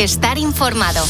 Estar informado.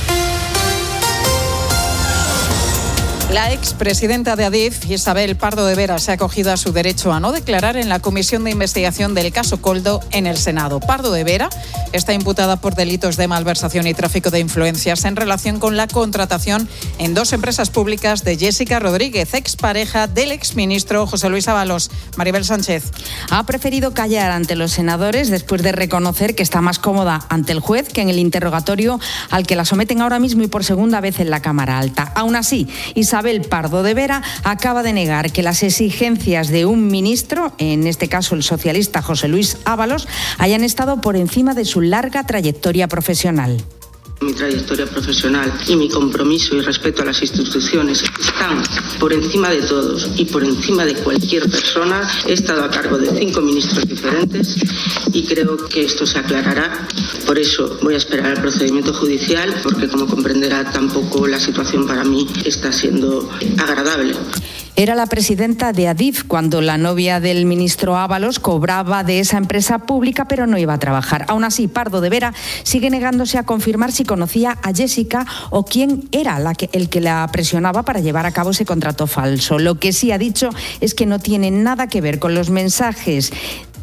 La expresidenta de Adif, Isabel Pardo de Vera, se ha acogido a su derecho a no declarar en la comisión de investigación del caso Koldo en el Senado. Pardo de Vera está imputada por delitos de malversación y tráfico de influencias en relación con la contratación en 2 empresas públicas de Jessica Rodríguez, expareja del exministro José Luis Ábalos. Maribel Sánchez. Ha preferido callar ante los senadores después de reconocer que está más cómoda ante el juez que en el interrogatorio al que la someten ahora mismo y por segunda vez en la Cámara Alta. Aún así, Isabel Pardo de Vera acaba de negar que las exigencias de un ministro, en este caso el socialista José Luis Ábalos, hayan estado por encima de su larga trayectoria profesional. Mi trayectoria profesional y mi compromiso y respeto a las instituciones están por encima de todos y por encima de cualquier persona. He estado a cargo de 5 ministros diferentes y creo que esto se aclarará. Por eso voy a esperar al procedimiento judicial, porque como comprenderá tampoco la situación para mí está siendo agradable. Era la presidenta de Adif cuando la novia del ministro Ábalos cobraba de esa empresa pública, pero no iba a trabajar. Aún así, Pardo de Vera sigue negándose a confirmar si conocía a Jessica o quién era el que la presionaba para llevar a cabo ese contrato falso. Lo que sí ha dicho es que no tiene nada que ver con los mensajes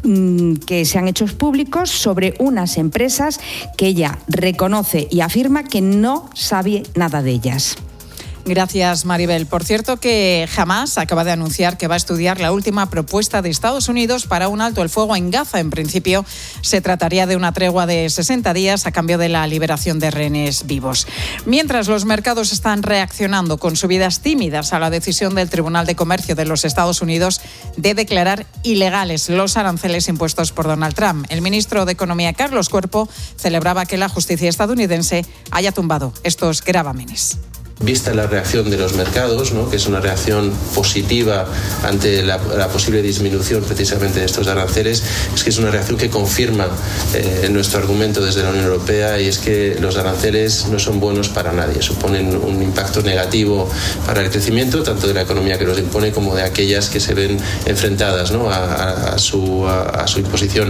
que se han hecho públicos sobre unas empresas que ella reconoce y afirma que no sabe nada de ellas. Gracias, Maribel. Por cierto, que Hamás acaba de anunciar que va a estudiar la última propuesta de Estados Unidos para un alto el fuego en Gaza. En principio, se trataría de una tregua de 60 días a cambio de la liberación de rehenes vivos. Mientras los mercados están reaccionando con subidas tímidas a la decisión del Tribunal de Comercio de los Estados Unidos de declarar ilegales los aranceles impuestos por Donald Trump. El ministro de Economía, Carlos Cuerpo, celebraba que la justicia estadounidense haya tumbado estos gravámenes. Vista la reacción de los mercados, ¿no?, que es una reacción positiva ante la posible disminución precisamente de estos aranceles, es que es una reacción que confirma nuestro argumento desde la Unión Europea, y es que los aranceles no son buenos para nadie, suponen un impacto negativo para el crecimiento tanto de la economía que los impone como de aquellas que se ven enfrentadas, ¿no?, a su imposición.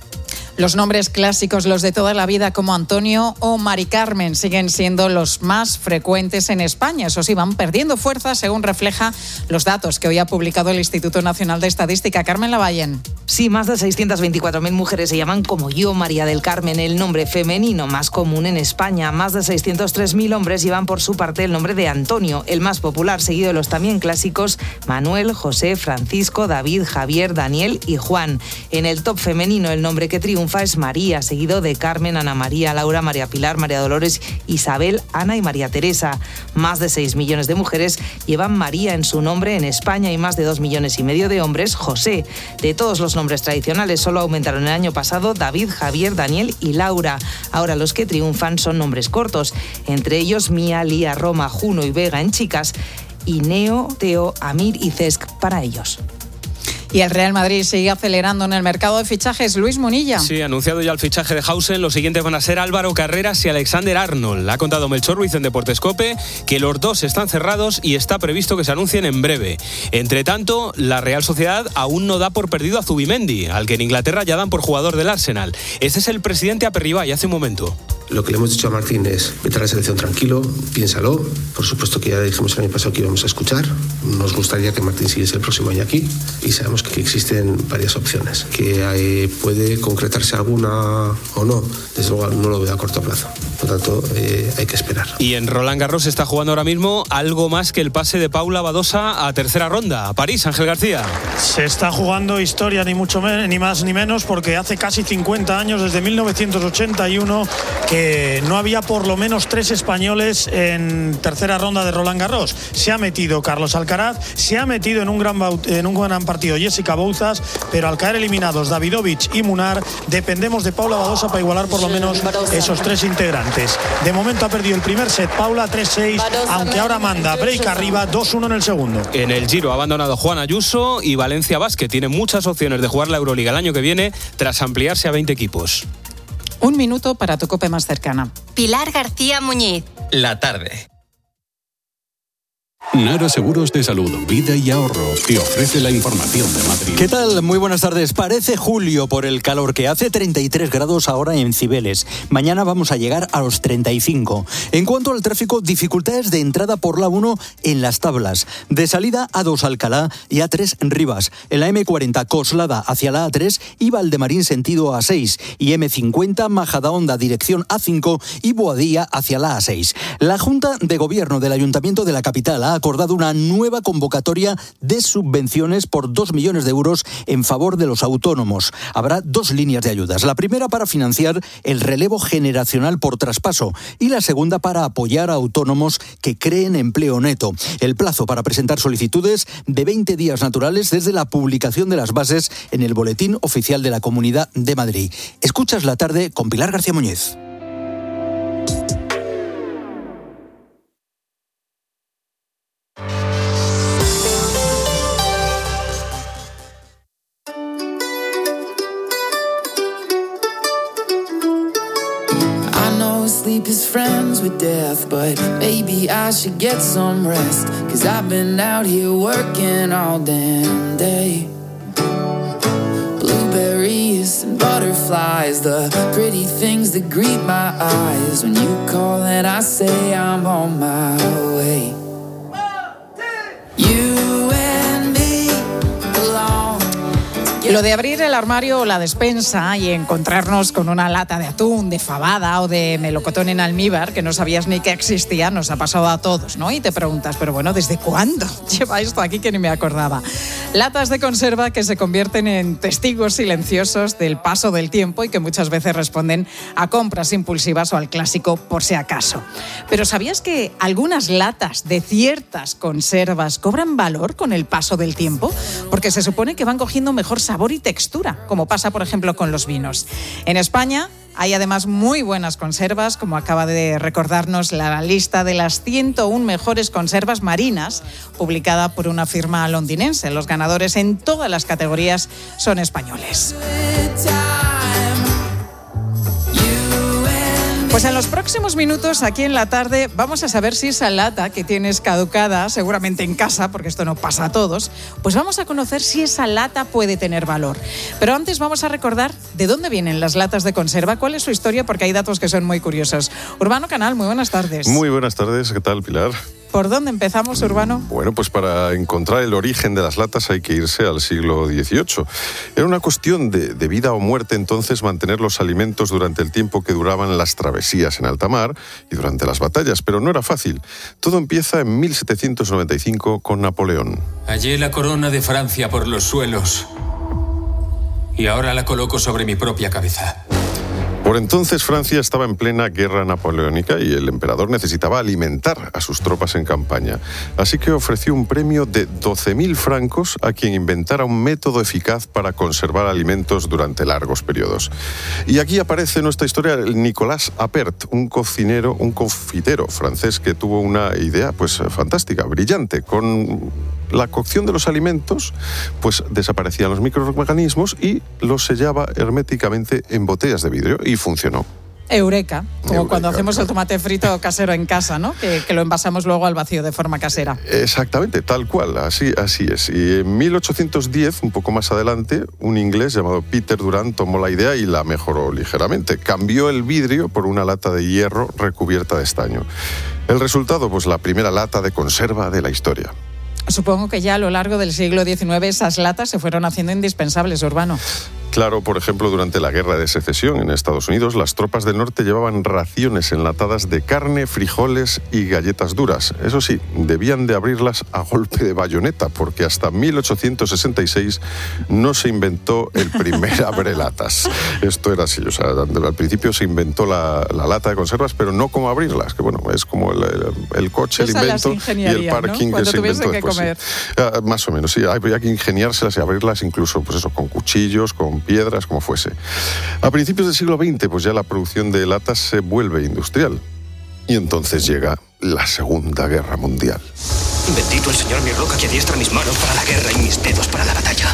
Los nombres clásicos, los de toda la vida, como Antonio o Mari Carmen, siguen siendo los más frecuentes en España. Eso sí, van perdiendo fuerza, según refleja los datos que hoy ha publicado el Instituto Nacional de Estadística. Carmen Lavallen. Sí, más de 624.000 mujeres se llaman como yo, María del Carmen, el nombre femenino más común en España. Más de 603.000 hombres llevan por su parte el nombre de Antonio, el más popular, seguido de los también clásicos Manuel, José, Francisco, David, Javier, Daniel y Juan. En el top femenino, el nombre que triunfa es María, seguido de Carmen, Ana María, Laura, María Pilar, María Dolores, Isabel, Ana y María Teresa. Más de 6 millones de mujeres llevan María en su nombre en España y más de 2,5 millones de hombres José. De todos los nombres tradicionales solo aumentaron el año pasado David, Javier, Daniel y Laura. Ahora los que triunfan son nombres cortos, entre ellos Mía, Lía, Roma, Juno y Vega en chicas y Neo, Teo, Amir y Cesc para ellos. Y el Real Madrid sigue acelerando en el mercado de fichajes. Luis Munilla. Sí, anunciado ya el fichaje de Hausen. Los siguientes van a ser Álvaro Carreras y Alexander Arnold. Ha contado Melchor Ruiz en Deportescope que los dos están cerrados y está previsto que se anuncien en breve. Entre tanto, la Real Sociedad aún no da por perdido a Zubimendi, al que en Inglaterra ya dan por jugador del Arsenal. Este es el presidente Aperribay hace un momento. Lo que le hemos dicho a Martín es: vete a la selección tranquilo, piénsalo. Por supuesto que ya dijimos el año pasado que íbamos a escuchar. Nos gustaría que Martín siguiese el próximo año aquí y sabemos que existen varias opciones. Que puede concretarse alguna o no, desde luego no lo veo a corto plazo. Por lo tanto, hay que esperar. Y en Roland Garros se está jugando ahora mismo algo más que el pase de Paula Badosa a tercera ronda. A París, Ángel García. Se está jugando historia, ni mucho ni más ni menos, porque hace casi 50 años, desde 1981, que no había por lo menos 3 españoles en tercera ronda de Roland Garros. Se ha metido Carlos Alcaraz, se ha metido en un gran partido Jessica Bouzas, pero al caer eliminados Davidovich y Munar, dependemos de Paula Badosa para igualar por lo menos esos 3 integrantes. De momento ha perdido el primer set Paula 3-6, aunque ahora manda break arriba 2-1 en el segundo. En el Giro ha abandonado Juan Ayuso y Valencia Basket tiene muchas opciones de jugar la Euroliga el año que viene tras ampliarse a 20 equipos. 1 minuto para tu COPE más cercana. Pilar García Muñiz. La tarde. Nara Seguros de Salud, Vida y Ahorro te ofrece la información de Madrid. ¿Qué tal? Muy buenas tardes. Parece julio por el calor que hace. 33 grados ahora en Cibeles. Mañana vamos a llegar a los 35. En cuanto al tráfico, dificultades de entrada por la 1 en Las Tablas. De salida A2 Alcalá y A3 Rivas. En la M40 Coslada hacia la A3 y Valdemarín sentido A6. Y M50 Majadahonda dirección A5 y Boadilla hacia la A6. La Junta de Gobierno del Ayuntamiento de la capital ha acordado una nueva convocatoria de subvenciones por 2 millones de euros en favor de los autónomos. Habrá 2 líneas de ayudas. La primera para financiar el relevo generacional por traspaso y la segunda para apoyar a autónomos que creen empleo neto. El plazo para presentar solicitudes de 20 días naturales desde la publicación de las bases en el Boletín Oficial de la Comunidad de Madrid. Escuchas la tarde con Pilar García Muñiz. Sleep is friends with death, but maybe I should get some rest, 'cause I've been out here working all damn day. Blueberries and butterflies, the pretty things that greet my eyes when you call and I say I'm on my way. You and me belong. Lo de abrir el armario o la despensa y encontrarnos con una lata de atún, de fabada o de melocotón en almíbar que no sabías ni que existía, nos ha pasado a todos, ¿no? Y te preguntas, pero bueno, ¿desde cuándo lleva esto aquí que ni me acordaba? Latas de conserva que se convierten en testigos silenciosos del paso del tiempo y que muchas veces responden a compras impulsivas o al clásico por si acaso. Pero ¿sabías que algunas latas de ciertas conservas cobran valor con el paso del tiempo? Porque se supone que van cogiendo mejor sabor y textura, como pasa, por ejemplo, con los vinos. En España hay además muy buenas conservas, como acaba de recordarnos la lista de las 101 mejores conservas marinas, publicada por una firma londinense. Los ganadores en todas las categorías son españoles. Pues en los próximos minutos, aquí en la tarde, vamos a saber si esa lata que tienes caducada, seguramente en casa, porque esto no pasa a todos, pues vamos a conocer si esa lata puede tener valor. Pero antes vamos a recordar de dónde vienen las latas de conserva, cuál es su historia, porque hay datos que son muy curiosos. Urbano Canal, muy buenas tardes. Muy buenas tardes, ¿qué tal, Pilar? ¿Por dónde empezamos, Urbano? Bueno, pues para encontrar el origen de las latas hay que irse al siglo XVIII. Era una cuestión de vida o muerte entonces mantener los alimentos durante el tiempo que duraban las travesías en alta mar y durante las batallas, pero no era fácil. Todo empieza en 1795 con Napoleón. Hallé la corona de Francia por los suelos y ahora la coloco sobre mi propia cabeza. Por entonces Francia estaba en plena guerra napoleónica y el emperador necesitaba alimentar a sus tropas en campaña. Así que ofreció un premio de 12.000 francos a quien inventara un método eficaz para conservar alimentos durante largos periodos. Y aquí aparece en nuestra historia Nicolas Appert, un confitero francés que tuvo una idea pues fantástica, brillante. Con la cocción de los alimentos, pues desaparecían los microorganismos y los sellaba herméticamente en botellas de vidrio y funcionó. Eureka, como cuando hacemos el tomate frito casero en casa, ¿no? Que lo envasamos luego al vacío de forma casera. Exactamente, tal cual, así es. Y en 1810, un poco más adelante, un inglés llamado Peter Durant tomó la idea y la mejoró ligeramente. Cambió el vidrio por una lata de hierro recubierta de estaño. El resultado, pues la primera lata de conserva de la historia. Supongo que ya a lo largo del siglo XIX esas latas se fueron haciendo indispensables, Urbano. Claro, por ejemplo, durante la Guerra de Secesión en Estados Unidos, las tropas del norte llevaban raciones enlatadas de carne, frijoles y galletas duras. Eso sí, debían de abrirlas a golpe de bayoneta, porque hasta 1866 no se inventó el primer abrelatas. Esto era así, o sea, al principio se inventó la lata de conservas, pero no cómo abrirlas, que bueno, es como el coche, el invento y el parking, ¿no? Que se inventó después. Sí. Más o menos, sí, había que ingeniárselas y abrirlas incluso, pues eso, con cuchillos, con piedras, como fuese. A principios del siglo XX, pues ya la producción de latas se vuelve industrial. Y entonces llega la Segunda Guerra Mundial. Bendito el Señor, mi roca, que adiestra mis manos para la guerra y mis dedos para la batalla.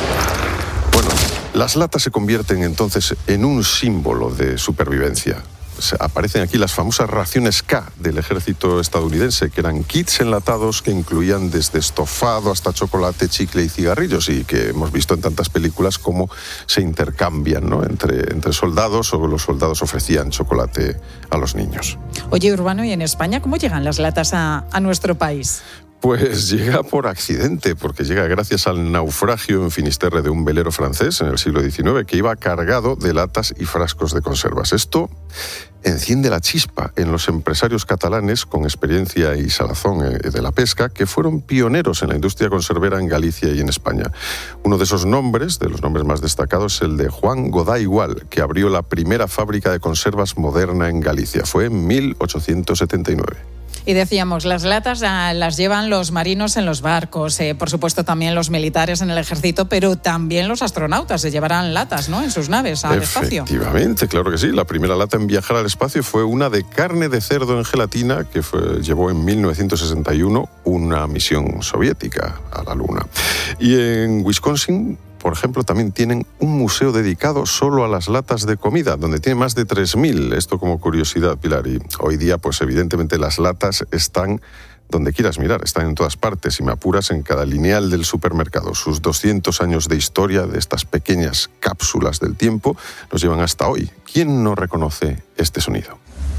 Bueno, las latas se convierten entonces en un símbolo de supervivencia. aparecen aquí las famosas raciones K del ejército estadounidense, que eran kits enlatados que incluían desde estofado hasta chocolate, chicle y cigarrillos, y que hemos visto en tantas películas cómo se intercambian, ¿no?, entre soldados, o los soldados ofrecían chocolate a los niños. Oye, Urbano, ¿y en España cómo llegan las latas a nuestro país? Pues llega por accidente, porque llega gracias al naufragio en Finisterre de un velero francés en el siglo XIX que iba cargado de latas y frascos de conservas. Esto enciende la chispa en los empresarios catalanes con experiencia y salazón de la pesca, que fueron pioneros en la industria conservera en Galicia y en España. Uno de esos nombres, de los nombres más destacados, es el de Juan Goday Gual, que abrió la primera fábrica de conservas moderna en Galicia. Fue en 1879. Y decíamos, las latas las llevan los marinos en los barcos, por supuesto también los militares en el ejército, pero también los astronautas se llevarán latas, ¿no?, en sus naves al espacio. Efectivamente, claro que sí. La primera lata en viajar al espacio fue una de carne de cerdo en gelatina que llevó en 1961 una misión soviética a la Luna. Y en Wisconsin, por ejemplo, también tienen un museo dedicado solo a las latas de comida, donde tiene más de 3.000. Esto como curiosidad, Pilar. Y hoy día, pues evidentemente las latas están donde quieras mirar, están en todas partes, y me apuras, en cada lineal del supermercado. Sus 200 años de historia de estas pequeñas cápsulas del tiempo nos llevan hasta hoy. ¿Quién no reconoce este sonido?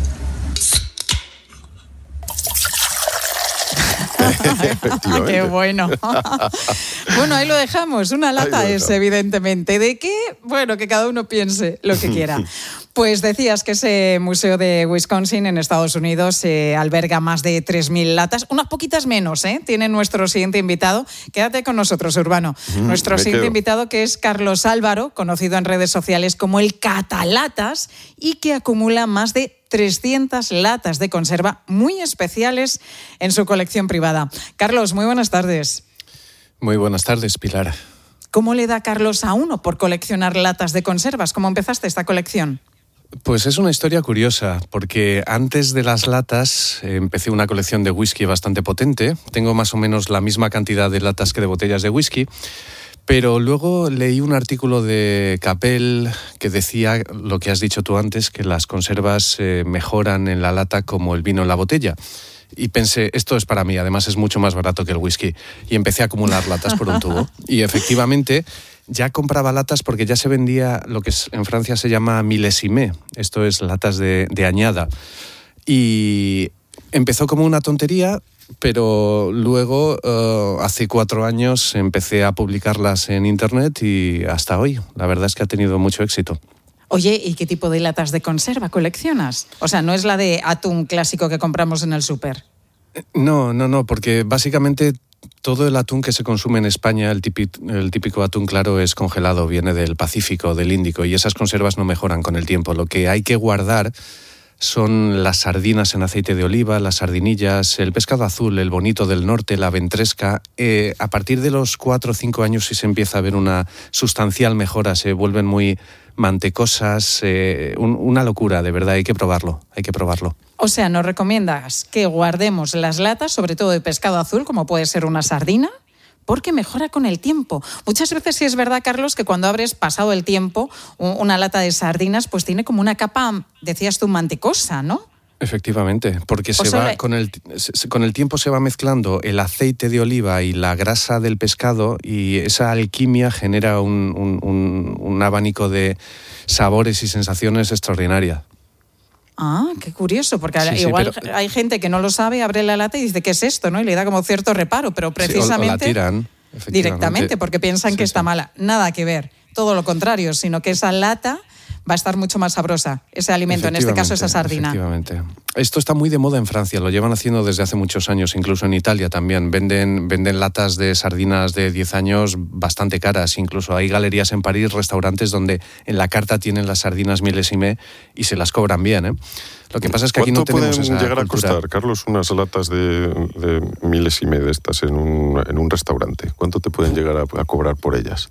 ¡Qué bueno! Bueno, ahí lo dejamos. Una lata es, evidentemente. ¿De qué? Bueno, que cada uno piense lo que quiera. Pues decías que ese museo de Wisconsin en Estados Unidos alberga más de 3.000 latas, unas poquitas menos, tiene nuestro siguiente invitado. Quédate con nosotros, Urbano. Nuestro siguiente invitado, que es Carlos Álvaro, conocido en redes sociales como el Catalatas, y que acumula más de 300 latas de conserva muy especiales en su colección privada. Carlos, muy buenas tardes. Muy buenas tardes, Pilar. ¿Cómo le da Carlos a uno por coleccionar latas de conservas? ¿Cómo empezaste esta colección? Pues es una historia curiosa, porque antes de las latas empecé una colección de whisky bastante potente. Tengo más o menos la misma cantidad de latas que de botellas de whisky. Pero luego leí un artículo de Capel que decía lo que has dicho tú antes, que las conservas mejoran en la lata como el vino en la botella. Y pensé, esto es para mí, además es mucho más barato que el whisky. Y empecé a acumular latas por un tubo. Y efectivamente ya compraba latas porque ya se vendía lo que en Francia se llama milésimé. Esto es latas de añada. Y empezó como una tontería, pero luego, hace 4 años, empecé a publicarlas en internet y hasta hoy. La verdad es que ha tenido mucho éxito. Oye, ¿y qué tipo de latas de conserva coleccionas? O sea, ¿no es la de atún clásico que compramos en el súper? No, porque básicamente todo el atún que se consume en España, el típico atún claro, es congelado, viene del Pacífico, del Índico, y esas conservas no mejoran con el tiempo. Lo que hay que guardar son las sardinas en aceite de oliva, las sardinillas, el pescado azul, el bonito del norte, la ventresca. A partir de los 4 o 5 años sí se empieza a ver una sustancial mejora, se vuelven muy mantecosas, una locura, de verdad, hay que probarlo. O sea, ¿nos recomiendas que guardemos las latas, sobre todo de pescado azul, como puede ser una sardina? Porque mejora con el tiempo. Muchas veces sí es verdad, Carlos, que cuando abres pasado el tiempo una lata de sardinas, pues tiene como una capa, decías tú, mantecosa, ¿no? Efectivamente, porque con el tiempo se va mezclando el aceite de oliva y la grasa del pescado, y esa alquimia genera un abanico de sabores y sensaciones extraordinarias. Ah, qué curioso, porque igual hay gente que no lo sabe, abre la lata y dice, ¿qué es esto?, ¿no? Y le da como cierto reparo, pero precisamente o la tiran, directamente, porque piensan que está mala. Nada que ver, todo lo contrario, sino que esa lata va a estar mucho más sabrosa, ese alimento, en este caso esa sardina. Efectivamente. Esto está muy de moda en Francia, lo llevan haciendo desde hace muchos años, incluso en Italia también. Venden latas de sardinas de 10 años bastante caras, incluso hay galerías en París, restaurantes donde en la carta tienen las sardinas milésimé y se las cobran bien, ¿eh? Lo que pasa es que aquí no tenemos esa cultura. ¿Cuánto pueden llegar a costar, Carlos, unas latas de milésimé de estas en un restaurante? ¿Cuánto te pueden llegar a cobrar por ellas?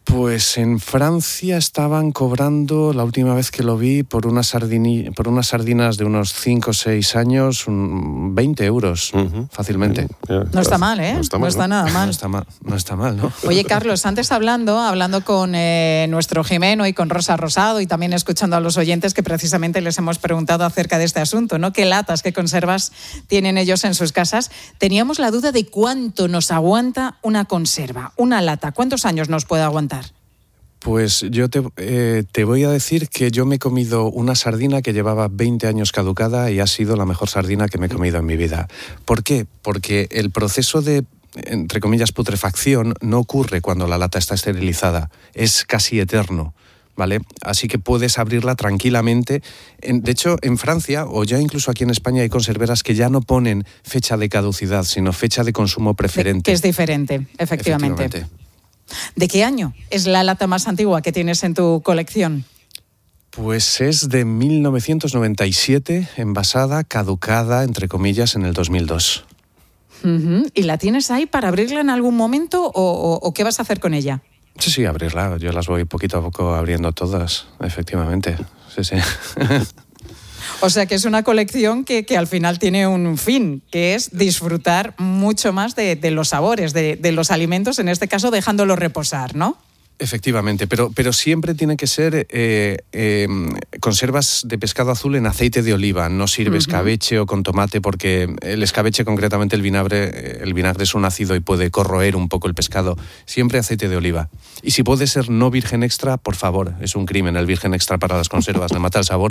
Pues en Francia estaban cobrando, la última vez que lo vi, por unas sardinas de unos 5 o 6 años, 20 euros, fácilmente. No está mal, ¿eh? No está nada mal. No está mal, ¿no? Oye, Carlos, antes hablando con nuestro Jimeno y con Rosa Rosado, y también escuchando a los oyentes que precisamente les hemos preguntado acerca de este asunto, ¿no? ¿Qué latas, qué conservas tienen ellos en sus casas? Teníamos la duda de cuánto nos aguanta una conserva, una lata. ¿Cuántos años nos puede aguantar? Pues yo te voy a decir que yo me he comido una sardina que llevaba 20 años caducada y ha sido la mejor sardina que me he comido en mi vida. ¿Por qué? Porque el proceso de, entre comillas, putrefacción no ocurre cuando la lata está esterilizada. Es casi eterno, ¿vale? Así que puedes abrirla tranquilamente. De hecho, en Francia, o ya incluso aquí en España, hay conserveras que ya no ponen fecha de caducidad, sino fecha de consumo preferente. Que es diferente, efectivamente. ¿De qué año es la lata más antigua que tienes en tu colección? Pues es de 1997, envasada, caducada, entre comillas, en el 2002. ¿Y la tienes ahí para abrirla en algún momento o qué vas a hacer con ella? Sí, abrirla. Yo las voy poquito a poco abriendo todas, efectivamente. Sí. O sea que es una colección que al final tiene un fin, que es disfrutar mucho más de los sabores, de los alimentos, en este caso dejándolos reposar, ¿no? Efectivamente, pero siempre tiene que ser conservas de pescado azul en aceite de oliva. No sirve escabeche o con tomate, porque el escabeche, concretamente el vinagre es un ácido y puede corroer un poco el pescado. Siempre aceite de oliva. Y si puede ser no virgen extra, por favor, es un crimen el virgen extra para las conservas, le mata el sabor.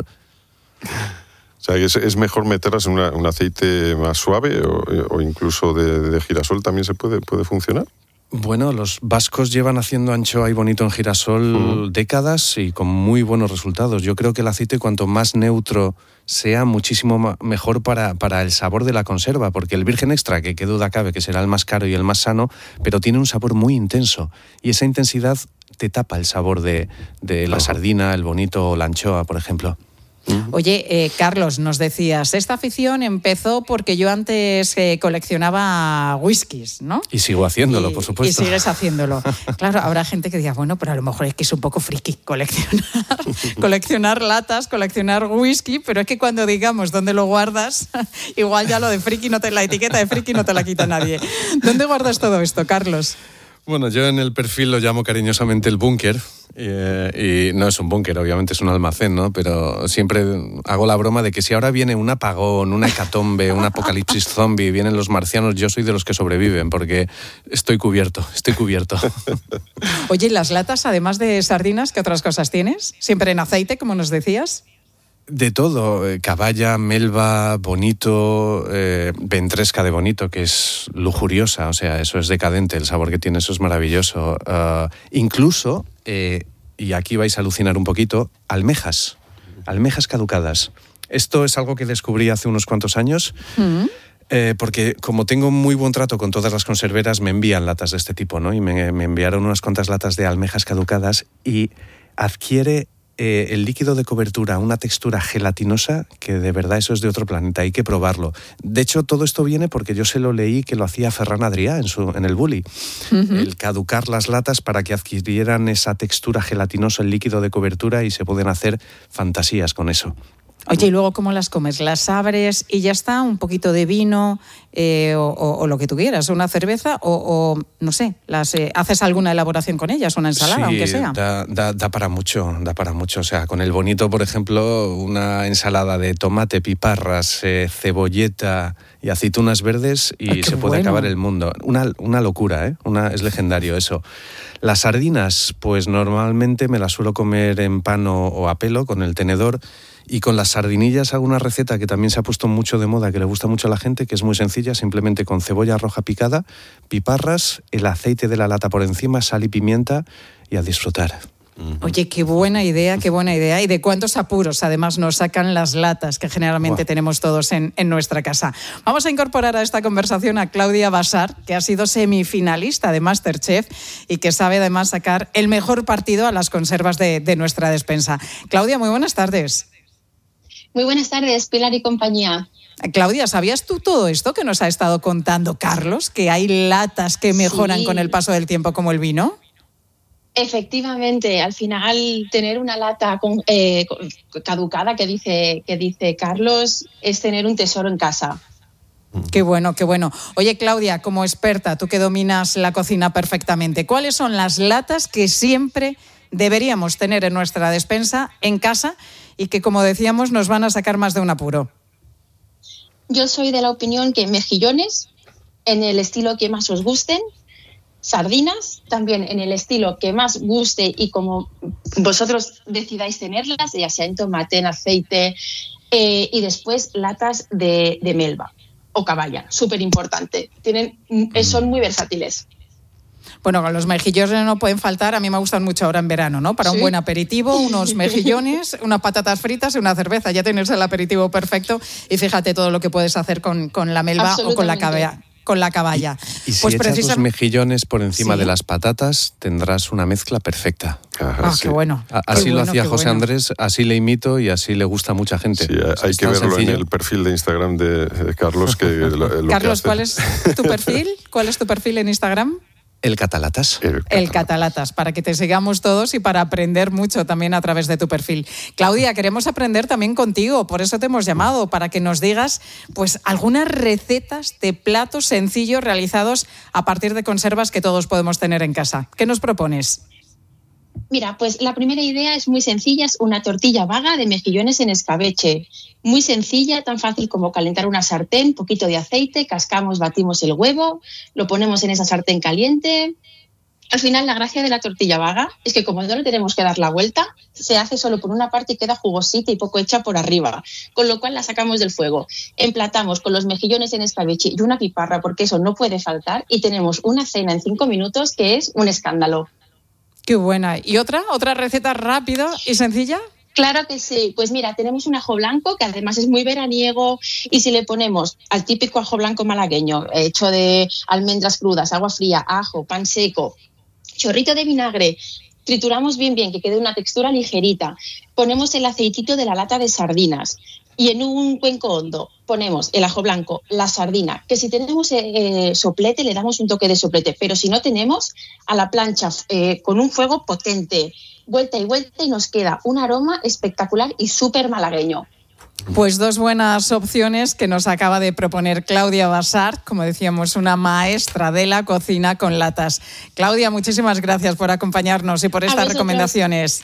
O sea, ¿es mejor meterlas en un aceite más suave o incluso de girasol también se puede funcionar? Bueno, los vascos llevan haciendo anchoa y bonito en girasol décadas y con muy buenos resultados. Yo creo que el aceite, cuanto más neutro sea, muchísimo mejor para el sabor de la conserva, porque el virgen extra, que qué duda cabe que será el más caro y el más sano, pero tiene un sabor muy intenso y esa intensidad te tapa el sabor de la sardina, el bonito o la anchoa, por ejemplo. Oye, Carlos, nos decías, esta afición empezó porque yo antes coleccionaba whiskies, ¿no? Y sigo haciéndolo, por supuesto. Y sigues haciéndolo. Claro, habrá gente que diga, bueno, pero a lo mejor es que es un poco friki coleccionar latas, coleccionar whisky, pero es que cuando digamos dónde lo guardas, igual ya lo de friki, la etiqueta de friki no te la quita nadie. ¿Dónde guardas todo esto, Carlos? Bueno, yo en el perfil lo llamo cariñosamente el búnker, y no es un búnker, obviamente es un almacén, ¿no? Pero siempre hago la broma de que si ahora viene un apagón, una hecatombe, un apocalipsis zombie, vienen los marcianos, yo soy de los que sobreviven, porque estoy cubierto. Oye, ¿y las latas, además de sardinas, qué otras cosas tienes? ¿Siempre en aceite, como nos decías? De todo, caballa, melva, bonito, ventresca de bonito, que es lujuriosa, o sea, eso es decadente, el sabor que tiene, eso es maravilloso. Incluso, y aquí vais a alucinar un poquito, almejas caducadas. Esto es algo que descubrí hace unos cuantos años, porque como tengo muy buen trato con todas las conserveras, me envían latas de este tipo, ¿no? Y me enviaron unas cuantas latas de almejas caducadas y adquiere el líquido de cobertura, una textura gelatinosa que de verdad eso es de otro planeta, hay que probarlo. De hecho, todo esto viene porque yo se lo leí que lo hacía Ferran Adrià en el Bulli. El caducar las latas para que adquirieran esa textura gelatinosa, el líquido de cobertura, y se pueden hacer fantasías con eso. Oye, ¿y luego cómo las comes? ¿Las abres y ya está? ¿Un poquito de vino o lo que tú quieras? ¿Una cerveza? O no sé, ¿haces alguna elaboración con ellas? ¿Una ensalada, sí, aunque sea? Da para mucho. O sea, con el bonito, por ejemplo, una ensalada de tomate, piparras, cebolleta y aceitunas verdes y se puede acabar el mundo. Una locura, ¿eh? Es legendario eso. Las sardinas, pues normalmente me las suelo comer en pan o a pelo con el tenedor. Y con las sardinillas hago una receta que también se ha puesto mucho de moda, que le gusta mucho a la gente, que es muy sencilla, simplemente con cebolla roja picada, piparras, el aceite de la lata por encima, sal y pimienta y a disfrutar. Oye, qué buena idea. ¿Y de cuántos apuros además nos sacan las latas que generalmente tenemos todos en nuestra casa? Vamos a incorporar a esta conversación a Claudia Basar, que ha sido semifinalista de MasterChef y que sabe además sacar el mejor partido a las conservas de nuestra despensa. Claudia, muy buenas tardes. Muy buenas tardes, Pilar y compañía. Claudia, ¿sabías tú todo esto que nos ha estado contando Carlos? ¿Que hay latas que mejoran con el paso del tiempo como el vino? Efectivamente, al final tener una lata caducada que dice Carlos es tener un tesoro en casa. Qué bueno, qué bueno. Oye, Claudia, como experta, tú que dominas la cocina perfectamente, ¿cuáles son las latas que siempre deberíamos tener en nuestra despensa, en casa, y que, como decíamos, nos van a sacar más de un apuro? Yo soy de la opinión que mejillones, en el estilo que más os gusten, sardinas, también en el estilo que más guste y como vosotros decidáis tenerlas, ya sea en tomate, en aceite, y después latas de melva o caballa, súper importante. Son muy versátiles. Bueno, con los mejillones no pueden faltar, a mí me gustan mucho ahora en verano, ¿no? Para un buen aperitivo, unos mejillones, unas patatas fritas y una cerveza, ya tienes el aperitivo perfecto y fíjate todo lo que puedes hacer con la melva o con la caballa. Y si echas los mejillones por encima de las patatas, tendrás una mezcla perfecta. Qué bueno. Así lo hacía José Andrés, así le imito y así le gusta a mucha gente. Sí, hay que verlo sencillo. En el perfil de Instagram de Carlos. Carlos, ¿cuál es tu perfil? ¿Cuál es tu perfil en Instagram? El Catalatas. El Catalatas, para que te sigamos todos y para aprender mucho también a través de tu perfil. Claudia, queremos aprender también contigo, por eso te hemos llamado, para que nos digas pues algunas recetas de platos sencillos realizados a partir de conservas que todos podemos tener en casa. ¿Qué nos propones? Mira, pues la primera idea es muy sencilla, es una tortilla vaga de mejillones en escabeche. Muy sencilla, tan fácil como calentar una sartén, poquito de aceite, cascamos, batimos el huevo, lo ponemos en esa sartén caliente. Al final, la gracia de la tortilla vaga es que como no le tenemos que dar la vuelta, se hace solo por una parte y queda jugosita y poco hecha por arriba, con lo cual la sacamos del fuego. Emplatamos con los mejillones en escabeche y una piparra, porque eso no puede faltar, y tenemos una cena en 5 minutos que es un escándalo. Qué buena. ¿Y otra receta rápida y sencilla? Claro que sí. Pues mira, tenemos un ajo blanco que además es muy veraniego y si le ponemos al típico ajo blanco malagueño, hecho de almendras crudas, agua fría, ajo, pan seco, chorrito de vinagre, trituramos bien, que quede una textura ligerita, ponemos el aceitito de la lata de sardinas y en un cuenco hondo ponemos el ajo blanco, la sardina, que si tenemos soplete le damos un toque de soplete, pero si no tenemos, a la plancha con un fuego potente, vuelta y vuelta y nos queda un aroma espectacular y súper malagueño. Pues 2 buenas opciones que nos acaba de proponer Claudia Basart, como decíamos, una maestra de la cocina con latas. Claudia, muchísimas gracias por acompañarnos y por estas recomendaciones.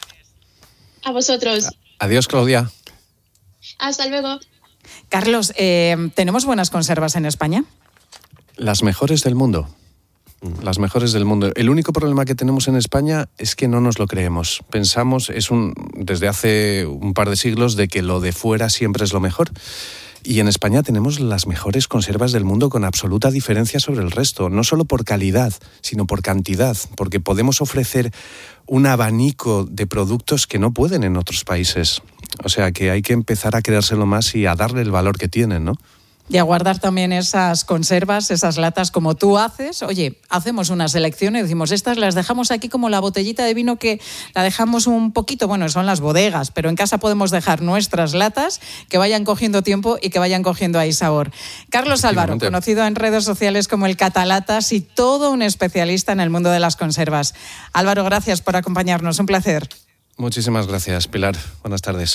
A vosotros. Adiós, Claudia. Hasta luego. Carlos, ¿tenemos buenas conservas en España? Las mejores del mundo. Las mejores del mundo. El único problema que tenemos en España es que no nos lo creemos. Pensamos, desde hace un par de siglos, de que lo de fuera siempre es lo mejor. Y en España tenemos las mejores conservas del mundo con absoluta diferencia sobre el resto. No solo por calidad, sino por cantidad. Porque podemos ofrecer un abanico de productos que no pueden en otros países. O sea que hay que empezar a creérselo más y a darle el valor que tienen, ¿no? Y a guardar también esas conservas, esas latas como tú haces. Oye, hacemos una selección y decimos, estas las dejamos aquí como la botellita de vino que la dejamos un poquito, bueno, son las bodegas, pero en casa podemos dejar nuestras latas que vayan cogiendo tiempo y que vayan cogiendo ahí sabor. Carlos Álvaro, conocido en redes sociales como el Catalatas y todo un especialista en el mundo de las conservas. Álvaro, gracias por acompañarnos, un placer. Muchísimas gracias, Pilar. Buenas tardes.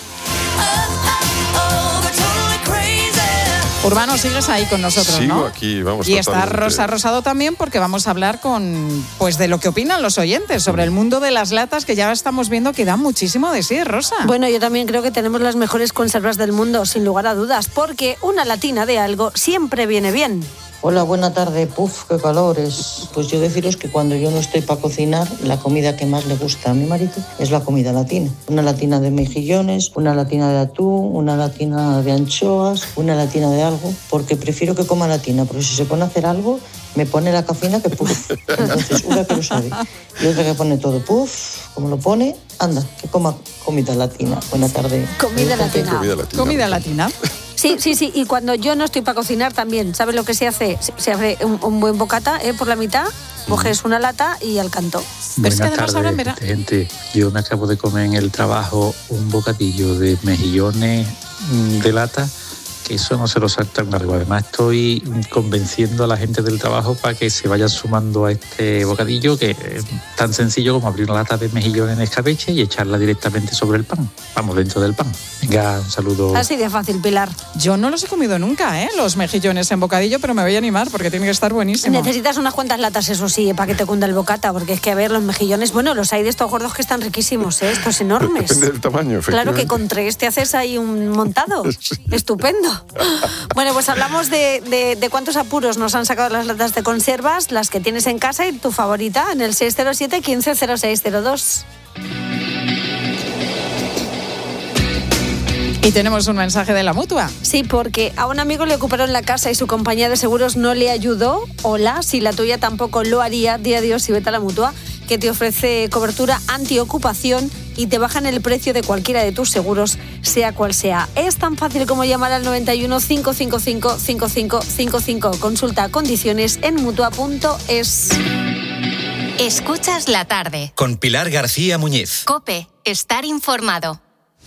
Urbano, sigues ahí con nosotros, Sigo ¿no? Aquí, vamos. Y está Rosa Rosado también porque vamos a hablar de lo que opinan los oyentes sobre el mundo de las latas, que ya estamos viendo que da muchísimo de sí, Rosa. Bueno, yo también creo que tenemos las mejores conservas del mundo, sin lugar a dudas, porque una latina de algo siempre viene bien. Hola, buena tarde. Puf, qué calores. Pues yo deciros que cuando yo no estoy para cocinar, la comida que más le gusta a mi marido es la comida latina. Una latina de mejillones, una latina de atún, una latina de anchoas, una latina de algo, porque prefiero que coma latina, porque si se pone a hacer algo, me pone la cafina que puf. Entonces, una que lo sabe y otra que pone todo puf, como lo pone, anda, que coma comida latina. Buena tarde. Comida latina. Comida latina. Sí, y cuando yo no estoy para cocinar también, ¿sabes lo que se hace? Se hace un buen bocata por la mitad, coges una lata y al canto. Buenas tardes, gente. Yo me acabo de comer en el trabajo un bocadillo de mejillones de lata que eso no se lo saltan largo. Además estoy convenciendo a la gente del trabajo para que se vayan sumando a este bocadillo, que es tan sencillo como abrir una lata de mejillones en escabeche y echarla directamente sobre el pan. Vamos, dentro del pan. Venga, un saludo. Así de fácil, Pilar. Yo no los he comido nunca, los mejillones en bocadillo, pero me voy a animar porque tiene que estar buenísimo. Necesitas unas cuantas latas, eso sí, para que te cunda el bocata, porque es que, a ver, los mejillones, bueno, los hay de estos gordos que están riquísimos, estos enormes. Depende del tamaño, efectivamente. Claro que con 3 te haces ahí un montado. Sí. Estupendo. Bueno, pues hablamos de cuántos apuros nos han sacado las latas de conservas, las que tienes en casa y tu favorita en el 607 15 0602. Y tenemos un mensaje de la Mutua. Sí, porque a un amigo le ocuparon la casa y su compañía de seguros no le ayudó. Hola, si la tuya tampoco lo haría, di adiós y vete a la Mutua, que te ofrece cobertura antiocupación y te bajan el precio de cualquiera de tus seguros, sea cual sea. Es tan fácil como llamar al 91 555 5555. Consulta condiciones en Mutua.es. Escuchas la tarde. Con Pilar García Muñiz. COPE. Estar informado.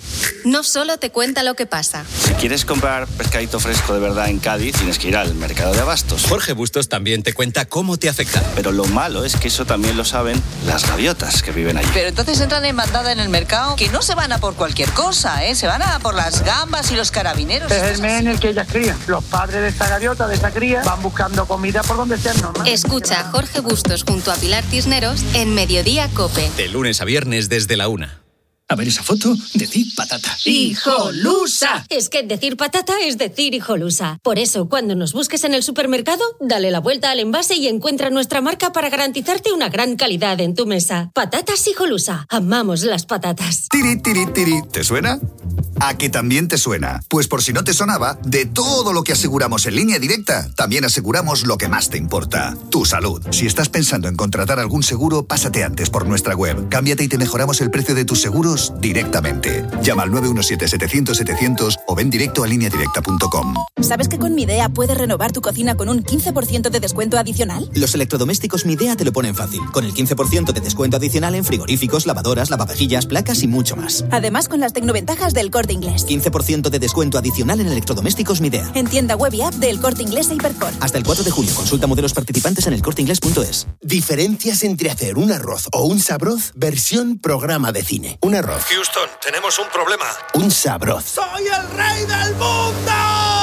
No solo te cuenta lo que pasa. Si quieres comprar pescadito fresco de verdad en Cádiz, tienes que ir al mercado de abastos. Jorge Bustos también te cuenta cómo te afecta. Pero lo malo es que eso también lo saben las gaviotas que viven allí. Pero entonces entran en bandada en el mercado, que no se van a por cualquier cosa, se van a por las gambas y los carabineros. Es el mes en el que ellas crían. Los padres de esta gaviota, de esta cría, van buscando comida por donde sea normal. Escucha a Jorge Bustos junto a Pilar Cisneros en Mediodía COPE. De lunes a viernes desde la 1. A ver esa foto, decir patata. ¡Hijolusa! Es que decir patata es decir hijolusa. Por eso, cuando nos busques en el supermercado, dale la vuelta al envase y encuentra nuestra marca para garantizarte una gran calidad en tu mesa. Patatas Hijolusa. Amamos las patatas. Tiri, tiri, tiri. ¿Te suena? ¿A que también te suena? Pues por si no te sonaba, de todo lo que aseguramos en Línea Directa, también aseguramos lo que más te importa, tu salud. Si estás pensando en contratar algún seguro, pásate antes por nuestra web. Cámbiate y te mejoramos el precio de tus seguros directamente. Llama al 917-700-700 o ven directo a lineadirecta.com. ¿Sabes que con Midea puedes renovar tu cocina con un 15% de descuento adicional? Los electrodomésticos Midea te lo ponen fácil, con el 15% de descuento adicional en frigoríficos, lavadoras, lavavajillas, placas y mucho más. Además, con las tecnoventajas del Corte Inglés. 15% de descuento adicional en electrodomésticos Midea. En tienda web y app del Corte Inglés e Hipercor. Hasta el 4 de julio. Consulta modelos participantes en elcorteinglés.es. Diferencias entre hacer un arroz o un sabroz versión programa de cine. Un arroz. Houston, tenemos un problema. Un sabroz. ¡Soy el rey del mundo!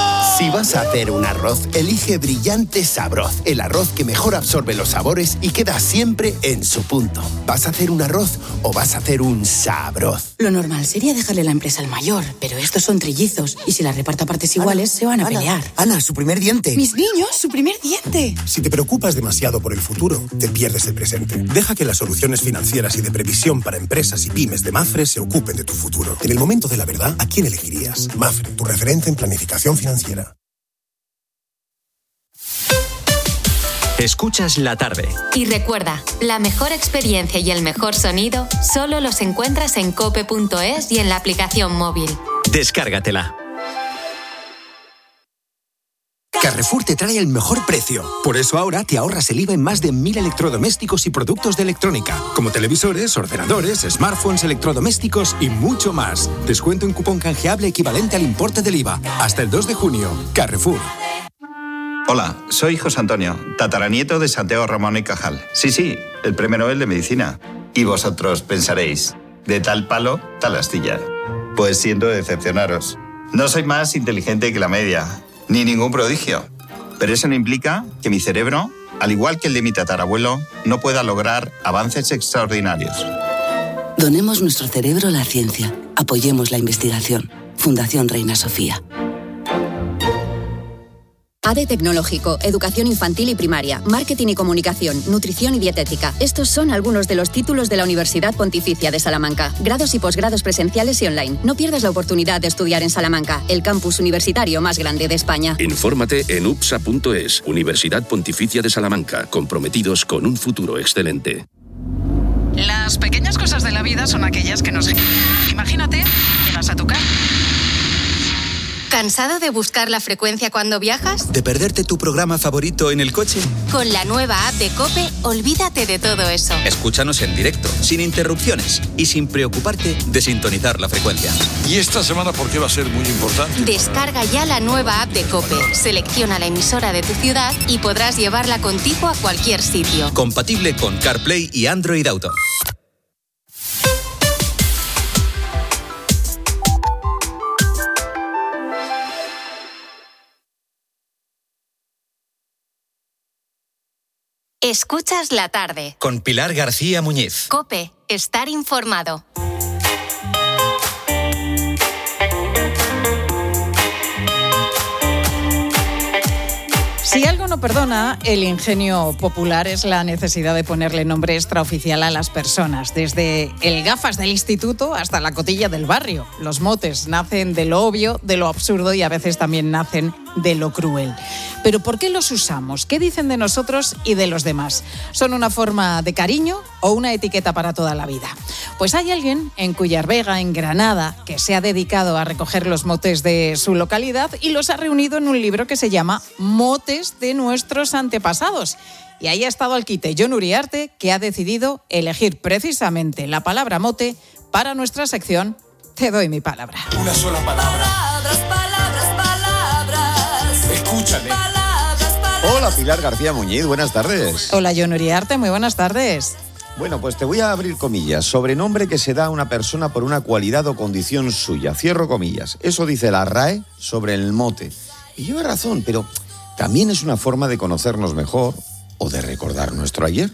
Si vas a hacer un arroz, elige Brillante Sabroz. El arroz que mejor absorbe los sabores y queda siempre en su punto. ¿Vas a hacer un arroz o vas a hacer un sabroz? Lo normal sería dejarle la empresa al mayor, pero estos son trillizos y si la reparto a partes iguales se van a pelear. Ana, su primer diente. Mis niños, su primer diente. Si te preocupas demasiado por el futuro, te pierdes el presente. Deja que las soluciones financieras y de previsión para empresas y pymes de Mafre se ocupen de tu futuro. En el momento de la verdad, ¿a quién elegirías? Mafre, tu referente en planificación financiera. Escuchas la tarde. Y recuerda, la mejor experiencia y el mejor sonido solo los encuentras en cope.es y en la aplicación móvil. Descárgatela. Carrefour te trae el mejor precio. Por eso ahora te ahorras el IVA en más de 1.000 electrodomésticos y productos de electrónica, como televisores, ordenadores, smartphones, electrodomésticos y mucho más. Descuento en cupón canjeable equivalente al importe del IVA. Hasta el 2 de junio. Carrefour. Hola, soy José Antonio, tataranieto de Santiago Ramón y Cajal. Sí, el Premio Nobel de Medicina. Y vosotros pensaréis, de tal palo, tal astilla. Pues siento decepcionaros. No soy más inteligente que la media, ni ningún prodigio. Pero eso no implica que mi cerebro, al igual que el de mi tatarabuelo, no pueda lograr avances extraordinarios. Donemos nuestro cerebro a la ciencia. Apoyemos la investigación. Fundación Reina Sofía. ADE Tecnológico, Educación Infantil y Primaria, Marketing y Comunicación, Nutrición y Dietética. Estos son algunos de los títulos de la Universidad Pontificia de Salamanca. Grados y posgrados presenciales y online. No pierdas la oportunidad de estudiar en Salamanca, el campus universitario más grande de España. Infórmate en upsa.es, Universidad Pontificia de Salamanca, comprometidos con un futuro excelente. Las pequeñas cosas de la vida son aquellas que nos... Imagínate que vas a tu casa ¿Cansado de buscar la frecuencia cuando viajas? ¿De perderte tu programa favorito en el coche? Con la nueva app de COPE, olvídate de todo eso. Escúchanos en directo, sin interrupciones y sin preocuparte de sintonizar la frecuencia. ¿Y esta semana por qué va a ser muy importante? Descarga ya la nueva app de COPE, selecciona la emisora de tu ciudad y podrás llevarla contigo a cualquier sitio. Compatible con CarPlay y Android Auto. Escuchas la tarde. Con Pilar García Muñiz. COPE, estar informado. Si algo no perdona el ingenio popular es la necesidad de ponerle nombre extraoficial a las personas, desde el gafas del instituto hasta la cotilla del barrio. Los motes nacen de lo obvio, de lo absurdo y a veces también nacen de lo cruel. Pero ¿por qué los usamos? ¿Qué dicen de nosotros y de los demás? ¿Son una forma de cariño o una etiqueta para toda la vida? Pues hay alguien en Cuyarvega, en Granada, que se ha dedicado a recoger los motes de su localidad y los ha reunido en un libro que se llama Motes de nuestros antepasados. Y ahí ha estado al quite Jon Uriarte, que ha decidido elegir precisamente la palabra mote para nuestra sección Te doy mi palabra. Una sola palabra. Escúchale. Hola, Pilar García Muñiz, buenas tardes. Hola, Jon Uriarte, muy buenas tardes. Bueno, pues te voy a abrir comillas. Sobrenombre que se da a una persona por una cualidad o condición suya. Cierro comillas. Eso dice la RAE sobre el mote. Y lleva razón, pero también es una forma de conocernos mejor o de recordar nuestro ayer.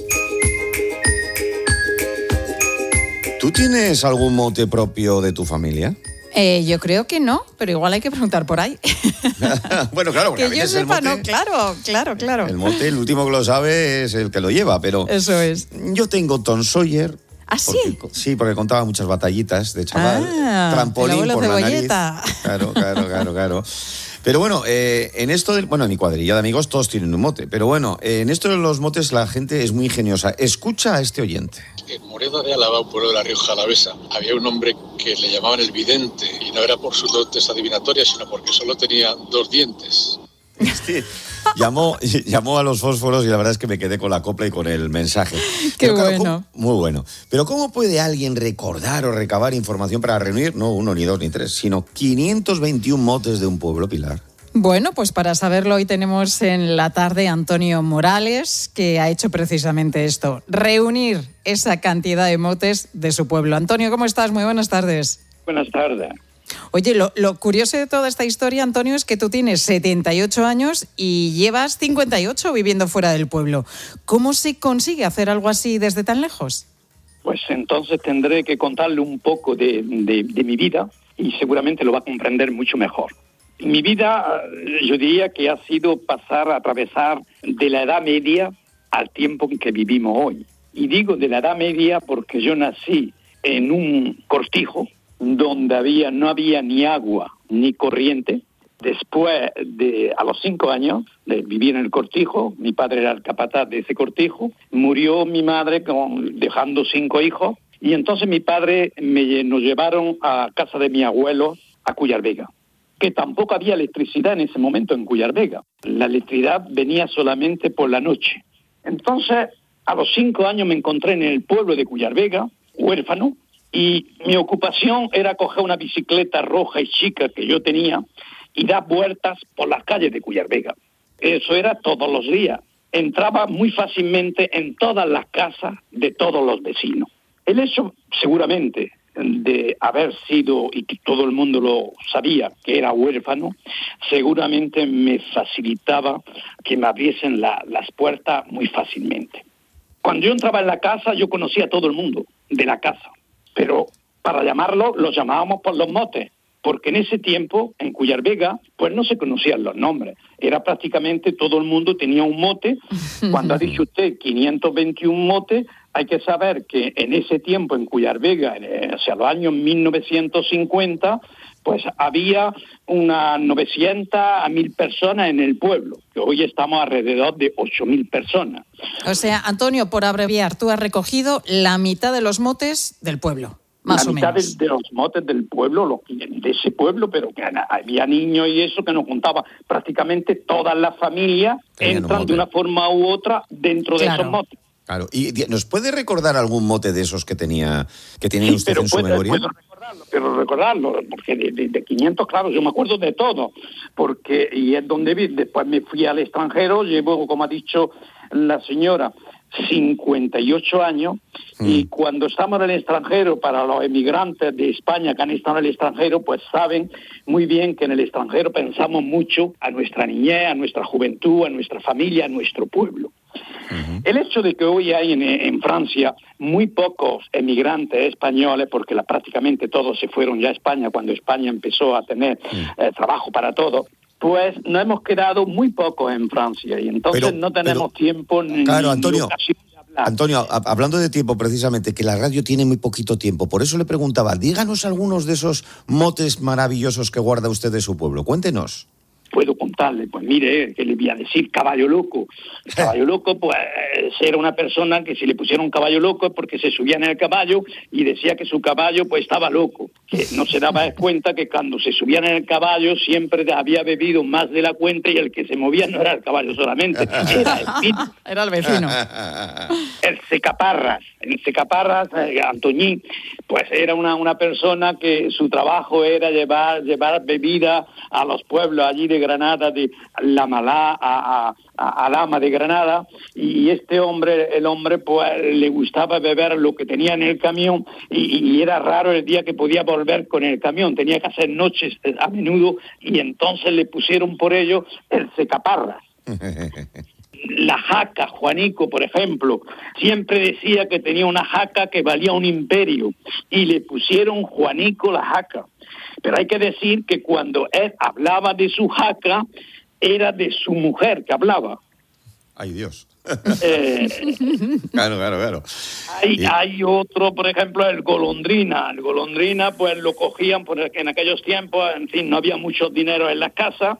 ¿Tú tienes algún mote propio de tu familia? Yo creo que no, pero igual hay que preguntar por ahí. Bueno, claro, porque que a veces yo sepa, el mote, no, claro. El mote, el último que lo sabe es el que lo lleva, pero... Eso es. Yo tengo Tom Sawyer. ¿Ah, sí? Sí, porque contaba muchas batallitas de chaval. Trampolín por la nariz. Claro. Pero bueno, en esto en mi cuadrilla de amigos todos tienen un mote. Pero bueno, en esto de los motes la gente es muy ingeniosa. Escucha a este oyente. En Moreda de Álava, un pueblo de la Rioja Alavesa, había un hombre que le llamaban el vidente, y no era por sus dotes adivinatorias, sino porque solo tenía 2 dientes. Llamó a los fósforos y la verdad es que me quedé con la copla y con el mensaje. Qué Pero, claro, bueno. Muy bueno. Pero ¿cómo puede alguien recordar o recabar información para reunir, no 1, ni 2, ni 3, sino 521 motes de un pueblo, Pilar? Bueno, pues para saberlo hoy tenemos en la tarde a Antonio Morales, que ha hecho precisamente esto, reunir esa cantidad de motes de su pueblo. Antonio, ¿cómo estás? Muy buenas tardes. Buenas tardes. Oye, lo curioso de toda esta historia, Antonio, es que tú tienes 78 años y llevas 58 viviendo fuera del pueblo. ¿Cómo se consigue hacer algo así desde tan lejos? Pues entonces tendré que contarle un poco de mi vida y seguramente lo va a comprender mucho mejor. Mi vida, yo diría que ha sido atravesar de la Edad Media al tiempo en que vivimos hoy. Y digo de la Edad Media porque yo nací en un cortijo donde no había ni agua ni corriente. Después a los 5 años de vivir en el cortijo, mi padre era el capataz de ese cortijo, murió mi madre dejando 5 hijos, y entonces mi padre nos llevaron a casa de mi abuelo a Cuyarvega, que tampoco había electricidad en ese momento en Cuyarvega. La electricidad venía solamente por la noche. Entonces, a los 5 años me encontré en el pueblo de Cuyarvega, huérfano, y mi ocupación era coger una bicicleta roja y chica que yo tenía y dar vueltas por las calles de Cuyarvega. Eso era todos los días. Entraba muy fácilmente en todas las casas de todos los vecinos. El hecho, seguramente, de haber sido, y que todo el mundo lo sabía, que era huérfano, seguramente me facilitaba que me abriesen las puertas muy fácilmente. Cuando yo entraba en la casa, yo conocía a todo el mundo de la casa. Pero para los llamábamos por los motes, porque en ese tiempo, en Cuyarvega, pues no se conocían los nombres. Era prácticamente todo el mundo tenía un mote. Cuando ha dicho usted 521 motes, hay que saber que en ese tiempo en Cuyarvega, hacia los años 1950, pues había unas 900 a 1.000 personas en el pueblo, que hoy estamos alrededor de 8.000 personas. O sea, Antonio, por abreviar, tú has recogido la mitad de los motes del pueblo. Más la o mitad menos. de los motes del pueblo, de ese pueblo, pero que había niños y eso que nos contaba. Prácticamente todas las familias entran de una forma u otra dentro de esos motes. Claro. ¿Y nos puede recordar algún mote de esos que tenía usted en su memoria? Pero recordarlo, porque de 500, claro, yo me acuerdo de todo, porque y es donde vi. Después me fui al extranjero, llevo, como ha dicho la señora, 58 años, y cuando estamos en el extranjero, para los emigrantes de España que han estado en el extranjero, pues saben muy bien que en el extranjero pensamos mucho a nuestra niñez, a nuestra juventud, a nuestra familia, a nuestro pueblo. El hecho de que hoy hay en Francia muy pocos emigrantes españoles, porque prácticamente todos se fueron ya a España cuando España empezó a tener trabajo para todos, pues nos hemos quedado muy pocos en Francia y entonces no tenemos tiempo ni Antonio, ocasión de hablar. Antonio, hablando de tiempo precisamente, que la radio tiene muy poquito tiempo, por eso le preguntaba, díganos algunos de esos motes maravillosos que guarda usted de su pueblo, cuéntenos. Puedo contarle, pues mire, que le voy a decir caballo loco. El caballo loco, pues era una persona que si le pusieron un caballo loco es porque se subía en el caballo y decía que su caballo pues estaba loco, que no se daba cuenta que cuando se subían en el caballo siempre había bebido más de la cuenta y el que se movía no era el caballo solamente, era el vecino. El secaparras, Antoñín, pues era una persona que su trabajo era llevar bebida a los pueblos allí de Granada, de La Malá a Lama de Granada, y el hombre pues le gustaba beber lo que tenía en el camión y era raro el día que podía volver con el camión, tenía que hacer noches a menudo y entonces le pusieron por ello el secaparras. La jaca, Juanico, por ejemplo, siempre decía que tenía una jaca que valía un imperio y le pusieron Juanico la jaca. Pero hay que decir que cuando él hablaba de su jaca, era de su mujer que hablaba. ¡Ay, Dios! Claro. Hay otro, por ejemplo, el golondrina. El golondrina, pues lo cogían porque en aquellos tiempos, en fin, no había mucho dinero en las casas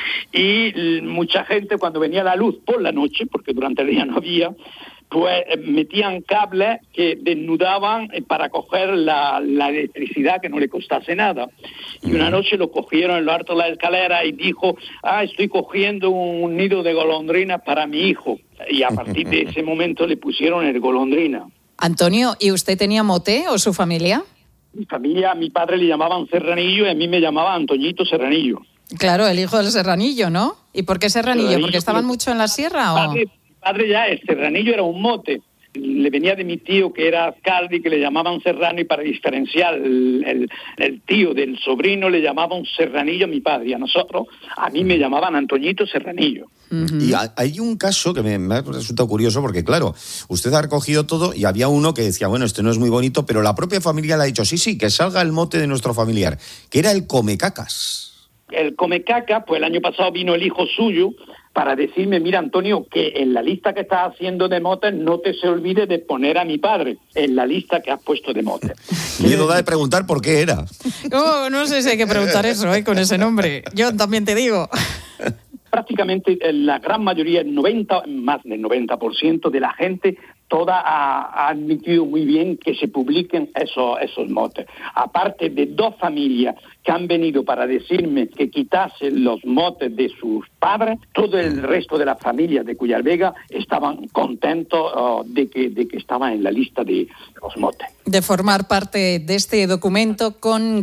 y mucha gente cuando venía la luz por la noche, porque durante el día no había, pues metían cables que desnudaban para coger la electricidad que no le costase nada. Y una noche lo cogieron en lo alto de la escalera y dijo, estoy cogiendo un nido de golondrinas para mi hijo. Y a partir de ese momento le pusieron el golondrina. Antonio, ¿y usted tenía mote o su familia? Mi familia, a mi padre le llamaban Serranillo y a mí me llamaban Antoñito Serranillo. Claro, el hijo del Serranillo, ¿no? ¿Y por qué Serranillo? ¿Porque estaban mucho en la sierra o...? Mi padre ya, el Serranillo era un mote. Le venía de mi tío que era alcalde y que le llamaban Serrano y para diferenciar el tío del sobrino le llamaban Serranillo a mi padre y a mí me llamaban Antoñito Serranillo. Y hay un caso que me ha resultado curioso porque, claro, usted ha recogido todo y había uno que decía, bueno, este no es muy bonito, pero la propia familia le ha dicho, sí, que salga el mote de nuestro familiar, que era el Comecacas. El Comecaca, pues el año pasado vino el hijo suyo para decirme, mira, Antonio, que en la lista que estás haciendo de motes no te se olvide de poner a mi padre en la lista que has puesto de motes. Miedo da de preguntar por qué era. No sé si hay que preguntar eso, con ese nombre. Yo también te digo. Prácticamente la gran mayoría, más del 90% de la gente, toda ha admitido muy bien que se publiquen esos motes. Aparte de 2 familias que han venido para decirme que quitasen los motes de sus padres, todo el resto de las familias de Cuyar Vega estaban contentos de que estaban en la lista de los motes. De formar parte de este documento con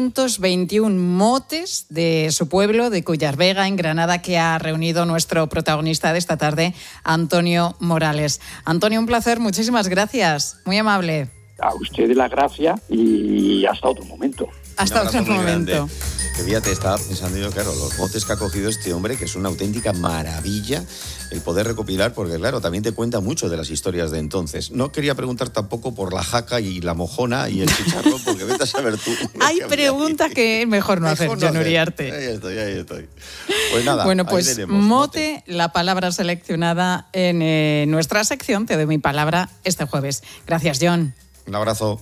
521 motes de su pueblo, de Cuyar Vega, en Granada, que ha reunido nuestro protagonista de esta tarde, Antonio Morales. Antonio, un placer, muchísimas gracias, muy amable. A ustedes las gracias y hasta otro momento. Hasta otro momento. Que fíjate, estaba pensando yo, claro, los motes que ha cogido este hombre, que es una auténtica maravilla el poder recopilar, porque claro, también te cuenta mucho de las historias de entonces. No quería preguntar tampoco por la jaca y la mojona y el chicharrón, porque vete a saber tú. Hay preguntas que es mejor no hacer, John Uriarte. Ahí estoy. Pues nada, bueno, pues tenemos, mote, la palabra seleccionada en nuestra sección. Te doy mi palabra este jueves. Gracias, John. Un abrazo.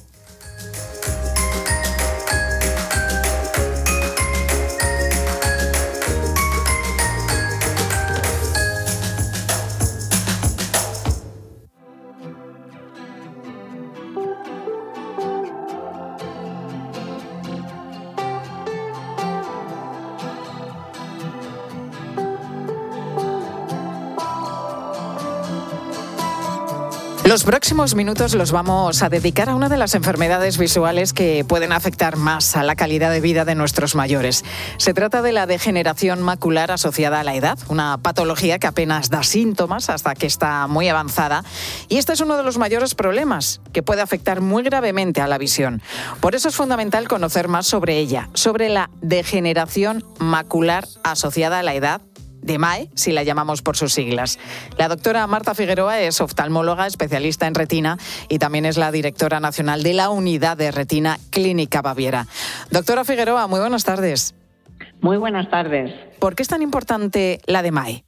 Los próximos minutos los vamos a dedicar a una de las enfermedades visuales que pueden afectar más a la calidad de vida de nuestros mayores. Se trata de la degeneración macular asociada a la edad, una patología que apenas da síntomas hasta que está muy avanzada. Y este es uno de los mayores problemas que puede afectar muy gravemente a la visión. Por eso es fundamental conocer más sobre ella, sobre la degeneración macular asociada a la edad, DMAE, si la llamamos por sus siglas. La doctora Marta Figueroa es oftalmóloga, especialista en retina y también es la directora nacional de la Unidad de Retina Clínica Baviera. Doctora Figueroa, muy buenas tardes. Muy buenas tardes. ¿Por qué es tan importante la DMAE?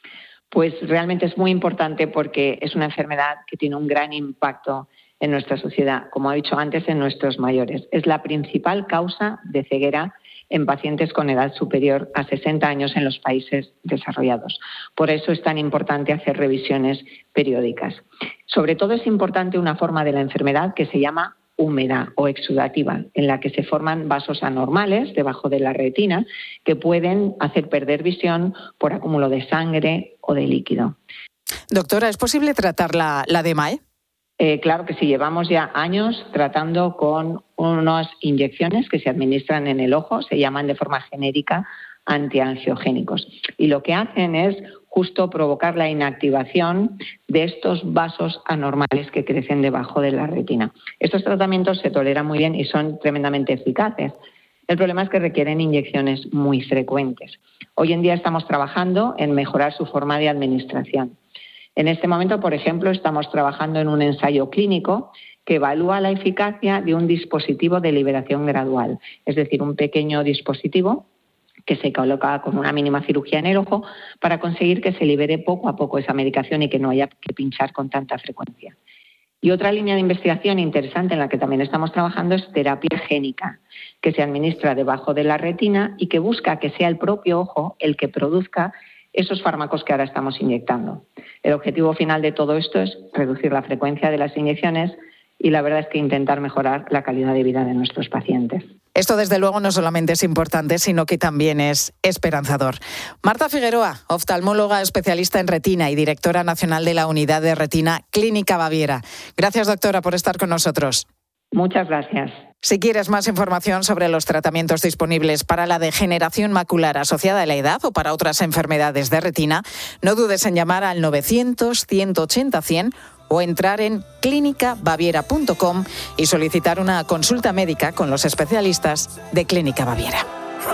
Pues realmente es muy importante porque es una enfermedad que tiene un gran impacto en nuestra sociedad, como he dicho antes, en nuestros mayores. Es la principal causa de ceguera en pacientes con edad superior a 60 años en los países desarrollados. Por eso es tan importante hacer revisiones periódicas. Sobre todo es importante una forma de la enfermedad que se llama húmeda o exudativa, en la que se forman vasos anormales debajo de la retina que pueden hacer perder visión por acúmulo de sangre o de líquido. Doctora, ¿es posible tratar la DMAE? Claro que sí, llevamos ya años tratando con unas inyecciones que se administran en el ojo, se llaman de forma genérica antiangiogénicos. Y lo que hacen es justo provocar la inactivación de estos vasos anormales que crecen debajo de la retina. Estos tratamientos se toleran muy bien y son tremendamente eficaces. El problema es que requieren inyecciones muy frecuentes. Hoy en día estamos trabajando en mejorar su forma de administración. En este momento, por ejemplo, estamos trabajando en un ensayo clínico que evalúa la eficacia de un dispositivo de liberación gradual, es decir, un pequeño dispositivo que se coloca con una mínima cirugía en el ojo para conseguir que se libere poco a poco esa medicación y que no haya que pinchar con tanta frecuencia. Y otra línea de investigación interesante en la que también estamos trabajando es terapia génica, que se administra debajo de la retina y que busca que sea el propio ojo el que produzca esos fármacos que ahora estamos inyectando. El objetivo final de todo esto es reducir la frecuencia de las inyecciones y la verdad es que intentar mejorar la calidad de vida de nuestros pacientes. Esto, desde luego, no solamente es importante, sino que también es esperanzador. Marta Figueroa, oftalmóloga especialista en retina y directora nacional de la Unidad de Retina Clínica Baviera. Gracias, doctora, por estar con nosotros. Muchas gracias. Si quieres más información sobre los tratamientos disponibles para la degeneración macular asociada a la edad o para otras enfermedades de retina, no dudes en llamar al 900-180-100 o entrar en clinicabaviera.com y solicitar una consulta médica con los especialistas de Clínica Baviera.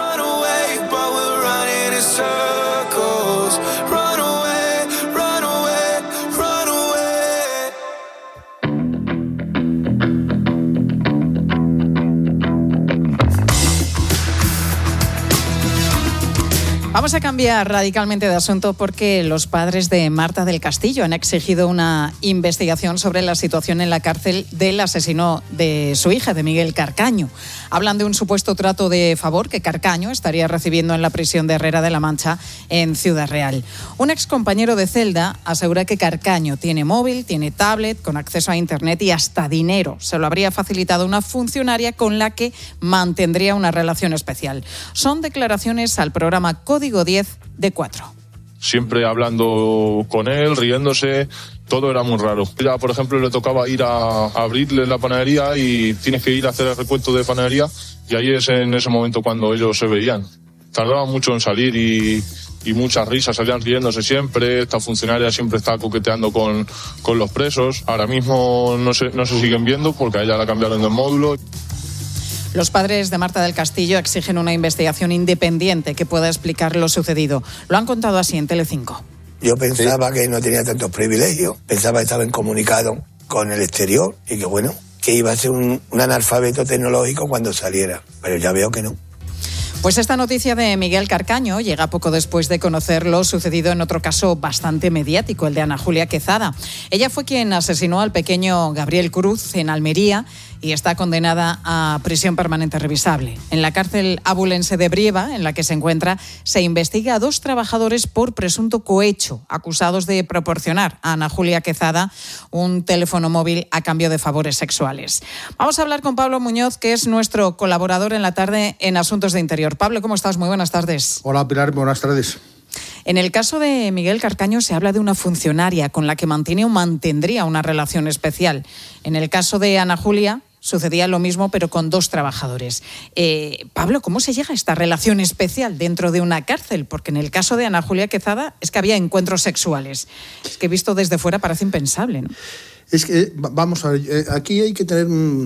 Vamos a cambiar radicalmente de asunto porque los padres de Marta del Castillo han exigido una investigación sobre la situación en la cárcel del asesino de su hija, de Miguel Carcaño. Hablan de un supuesto trato de favor que Carcaño estaría recibiendo en la prisión de Herrera de la Mancha, en Ciudad Real. Un excompañero de celda asegura que Carcaño tiene móvil, tiene tablet, con acceso a internet y hasta dinero. Se lo habría facilitado una funcionaria con la que mantendría una relación especial. Son declaraciones al programa Código 10 de 4. Siempre hablando con él, riéndose, todo era muy raro. Ya, por ejemplo, le tocaba ir a abrirle la panadería y tienes que ir a hacer el recuento de panadería y ahí es en ese momento cuando ellos se veían. Tardaba mucho en salir y muchas risas, salían riéndose siempre. Esta funcionaria siempre está coqueteando con los presos. Ahora mismo no se siguen viendo porque a ella la cambiaron de módulo. Los padres de Marta del Castillo exigen una investigación independiente que pueda explicar lo sucedido. Lo han contado así en Telecinco. Yo pensaba que no tenía tantos privilegios, pensaba que estaba incomunicado con el exterior y que bueno, que iba a ser un analfabeto tecnológico cuando saliera, pero ya veo que no. Pues esta noticia de Miguel Carcaño llega poco después de conocer lo sucedido en otro caso bastante mediático, el de Ana Julia Quezada. Ella fue quien asesinó al pequeño Gabriel Cruz en Almería y está condenada a prisión permanente revisable. En la cárcel abulense de Brieva, en la que se encuentra, se investiga a 2 trabajadores por presunto cohecho, acusados de proporcionar a Ana Julia Quezada un teléfono móvil a cambio de favores sexuales. Vamos a hablar con Pablo Muñoz, que es nuestro colaborador en la tarde en Asuntos de Interior. Pablo, ¿cómo estás? Muy buenas tardes. Hola, Pilar, buenas tardes. En el caso de Miguel Carcaño se habla de una funcionaria con la que mantiene o mantendría una relación especial. En el caso de Ana Julia sucedía lo mismo, pero con 2 trabajadores. Pablo, ¿cómo se llega a esta relación especial dentro de una cárcel? Porque en el caso de Ana Julia Quezada es que había encuentros sexuales. Es que visto desde fuera parece impensable, ¿no? Es que, vamos a ver, aquí hay que tener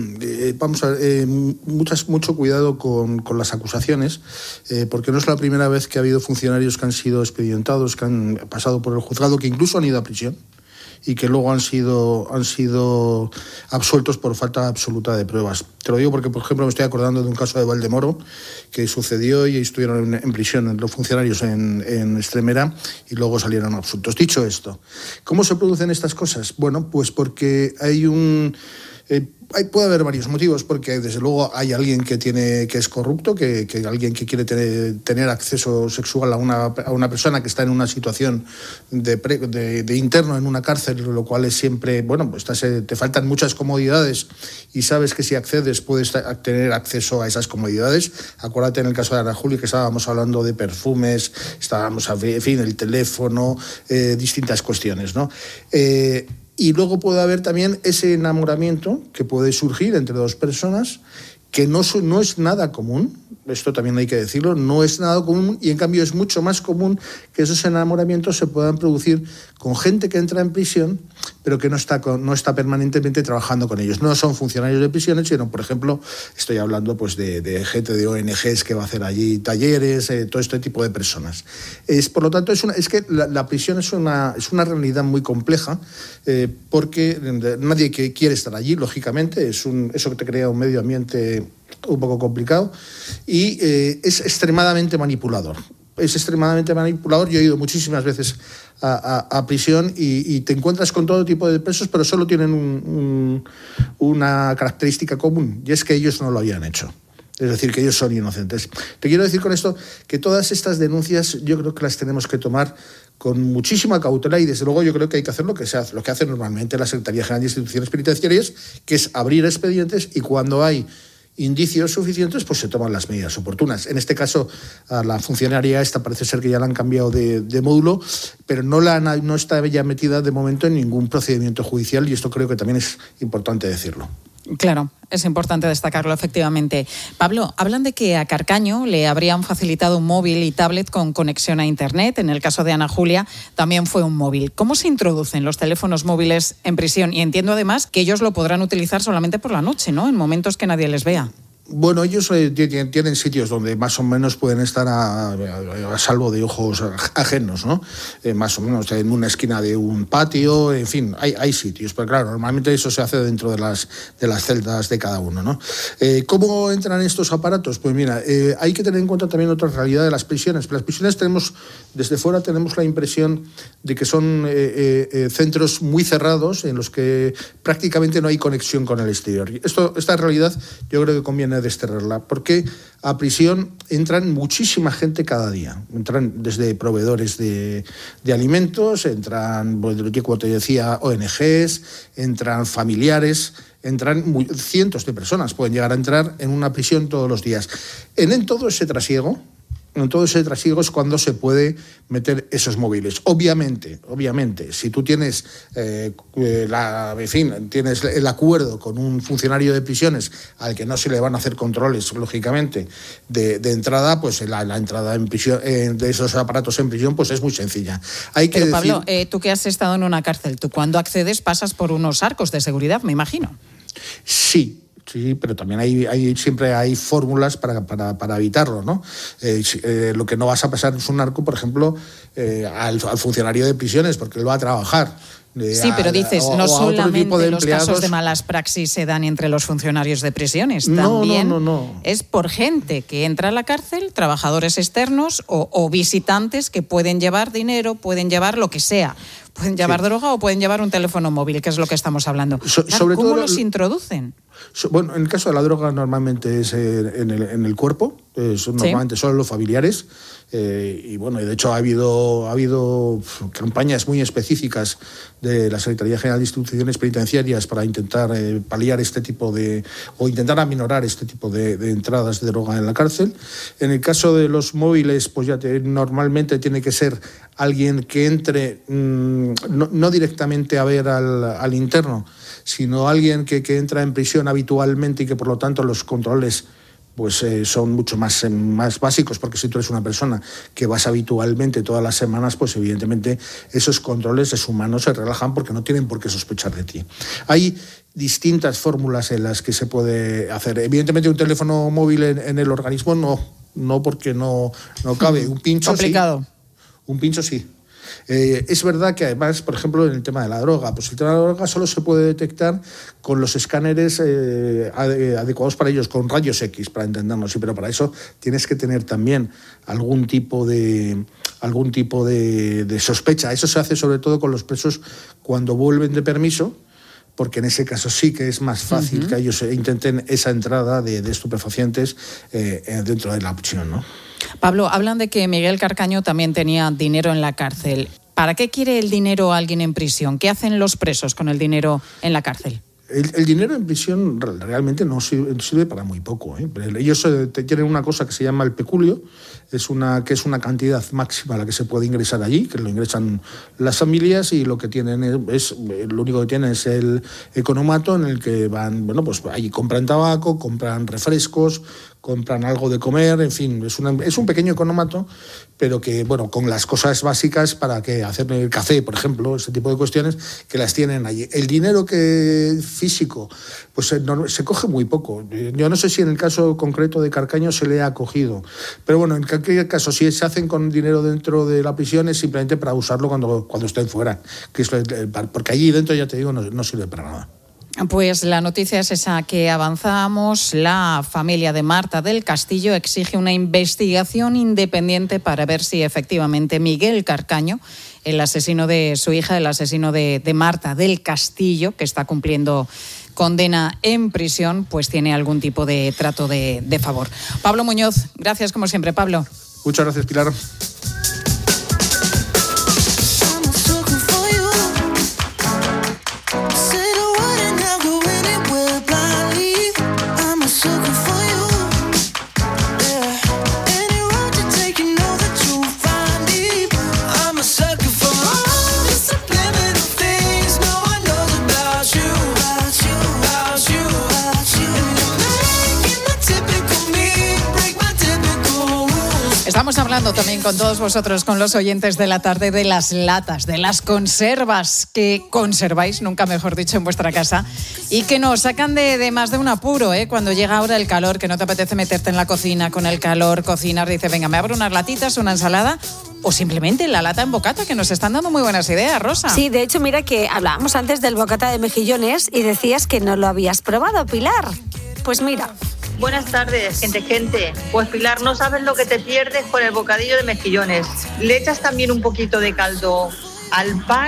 mucho cuidado con las acusaciones, porque no es la primera vez que ha habido funcionarios que han sido expedientados, que han pasado por el juzgado, que incluso han ido a prisión y que luego han sido absueltos por falta absoluta de pruebas. Te lo digo porque, por ejemplo, me estoy acordando de un caso de Valdemoro que sucedió y estuvieron en prisión los funcionarios en Extremera y luego salieron absueltos. Dicho esto, ¿cómo se producen estas cosas? Bueno, pues porque puede haber varios motivos, porque desde luego hay alguien que es corrupto, que alguien que quiere tener acceso sexual a una persona que está en una situación de interno en una cárcel, lo cual es siempre, bueno, pues te faltan muchas comodidades y sabes que si accedes puedes tener acceso a esas comodidades. Acuérdate en el caso de Ana Julia que estábamos hablando de perfumes, en fin, el teléfono, distintas cuestiones, ¿no? Y luego puede haber también ese enamoramiento que puede surgir entre 2 personas, que no es nada común, esto también hay que decirlo, no es nada común, y en cambio es mucho más común que esos enamoramientos se puedan producir con gente que entra en prisión, pero que no está permanentemente trabajando con ellos. No son funcionarios de prisiones, sino, por ejemplo, estoy hablando pues de gente de ONGs que va a hacer allí talleres, todo este tipo de personas. Por lo tanto, es que la prisión es una realidad muy compleja, porque nadie que quiere estar allí, lógicamente, eso que te crea un medio ambiente un poco complicado y es extremadamente manipulador. Yo he ido muchísimas veces a prisión y te encuentras con todo tipo de presos, pero solo tienen una característica común, y es que ellos no lo habían hecho. Es decir, que ellos son inocentes. Te quiero decir con esto que todas estas denuncias yo creo que las tenemos que tomar con muchísima cautela, y desde luego yo creo que hay que hacer lo que hace normalmente la Secretaría General de Instituciones Penitenciarias, que es abrir expedientes, y cuando hay indicios suficientes, pues se toman las medidas oportunas. En este caso, a la funcionaria esta parece ser que ya la han cambiado de módulo, pero no está ya metida de momento en ningún procedimiento judicial, y esto creo que también es importante decirlo. Claro, es importante destacarlo, efectivamente. Pablo, hablan de que a Carcaño le habrían facilitado un móvil y tablet con conexión a Internet. En el caso de Ana Julia también fue un móvil. ¿Cómo se introducen los teléfonos móviles en prisión? Y entiendo además que ellos lo podrán utilizar solamente por la noche, ¿no? En momentos que nadie les vea. Bueno, ellos tienen sitios donde más o menos pueden estar a salvo de ojos ajenos, ¿no? Más o menos en una esquina de un patio, en fin, hay sitios, pero claro, normalmente eso se hace dentro de las celdas de cada uno, ¿no? ¿Cómo entran estos aparatos? Pues mira, hay que tener en cuenta también otra realidad de las prisiones. Las prisiones desde fuera tenemos la impresión de que son centros muy cerrados en los que prácticamente no hay conexión con el exterior. Esta realidad yo creo que conviene desterrarla, porque a prisión entran muchísima gente cada día. Entran desde proveedores de alimentos, entran, como te decía, ONGs, entran familiares, entran cientos de personas, pueden llegar a entrar en una prisión todos los días. En todo ese trasiego es cuando se puede meter esos móviles. Obviamente, si tú tienes tienes el acuerdo con un funcionario de prisiones al que no se le van a hacer controles, lógicamente, de entrada, pues la entrada en prisión, de esos aparatos en prisión, pues es muy sencilla. Pero Pablo, tú que has estado en una cárcel, tú cuando accedes pasas por unos arcos de seguridad, me imagino. Sí, pero también siempre hay fórmulas para evitarlo, ¿no? Lo que no vas a pasar es un arco, por ejemplo, al funcionario de prisiones, porque él va a trabajar. Sí, pero dices, no solamente los casos de malas praxis se dan entre los funcionarios de prisiones, también no. Es por gente que entra a la cárcel, trabajadores externos o visitantes que pueden llevar dinero, pueden llevar lo que sea. Pueden llevar droga o pueden llevar un teléfono móvil, que es lo que estamos hablando. Sobre ¿Cómo todo los introducen? Bueno, en el caso de la droga normalmente es en el cuerpo, normalmente solo los familiares. Y bueno, de hecho ha habido campañas muy específicas de la Secretaría General de Instituciones Penitenciarias para intentar paliar o intentar aminorar este tipo de entradas de droga en la cárcel. En el caso de los móviles, pues normalmente tiene que ser alguien que entre no directamente a ver al interno, sino alguien que entra en prisión habitualmente y que por lo tanto los controles pues son mucho más básicos, porque si tú eres una persona que vas habitualmente todas las semanas, pues evidentemente esos controles humanos se relajan porque no tienen por qué sospechar de ti. Hay distintas fórmulas en las que se puede hacer. Evidentemente un teléfono móvil en el organismo no porque no cabe. Un pincho complicado. Sí. Un pincho sí. Es verdad que además, por ejemplo, en el tema de la droga, pues el tema de la droga solo se puede detectar con los escáneres adecuados para ellos, con rayos X, para entendernos, sí, pero para eso tienes que tener también algún tipo de sospecha. Eso se hace sobre todo con los presos cuando vuelven de permiso, porque en ese caso sí que es más fácil que ellos intenten esa entrada de estupefacientes dentro de la prisión, ¿no? Pablo, hablan de que Miguel Carcaño también tenía dinero en la cárcel. ¿Para qué quiere el dinero alguien en prisión? ¿Qué hacen los presos con el dinero en la cárcel? El dinero en prisión realmente no sirve para muy poco, ¿eh? Ellos tienen una cosa que se llama el peculio, que es una cantidad máxima a la que se puede ingresar allí, que lo ingresan las familias, y lo único que tienen es el economato, en el que van, bueno, pues allí compran tabaco, compran refrescos, compran algo de comer, en fin, es un pequeño economato, pero que, bueno, con las cosas básicas para que hacer el café, por ejemplo, ese tipo de cuestiones, que las tienen allí. El dinero físico, pues se coge muy poco. Yo no sé si en el caso concreto de Carcaño se le ha cogido, pero bueno, en cualquier caso, si se hacen con dinero dentro de la prisión es simplemente para usarlo cuando estén fuera, porque allí dentro, ya te digo, no sirve para nada. Pues la noticia es esa que avanzamos. La familia de Marta del Castillo exige una investigación independiente para ver si efectivamente Miguel Carcaño, el asesino de su hija, el asesino de Marta del Castillo, que está cumpliendo condena en prisión, pues tiene algún tipo de trato de favor. Pablo Muñoz, gracias como siempre, Pablo. Muchas gracias, Pilar. Estamos hablando también con todos vosotros, con los oyentes de la tarde, de las latas, de las conservas que conserváis, nunca mejor dicho, en vuestra casa, y que nos sacan de más de un apuro, ¿eh? Cuando llega ahora el calor, que no te apetece meterte en la cocina con el calor, cocinar, dice, venga, me abro unas latitas, una ensalada, o simplemente la lata en bocata, que nos están dando muy buenas ideas, Rosa. Sí, de hecho, mira que hablábamos antes del bocata de mejillones y decías que no lo habías probado, Pilar. Pues mira. Buenas tardes, gente. Pues Pilar, no sabes lo que te pierdes con el bocadillo de mejillones. Le echas también un poquito de caldo al pan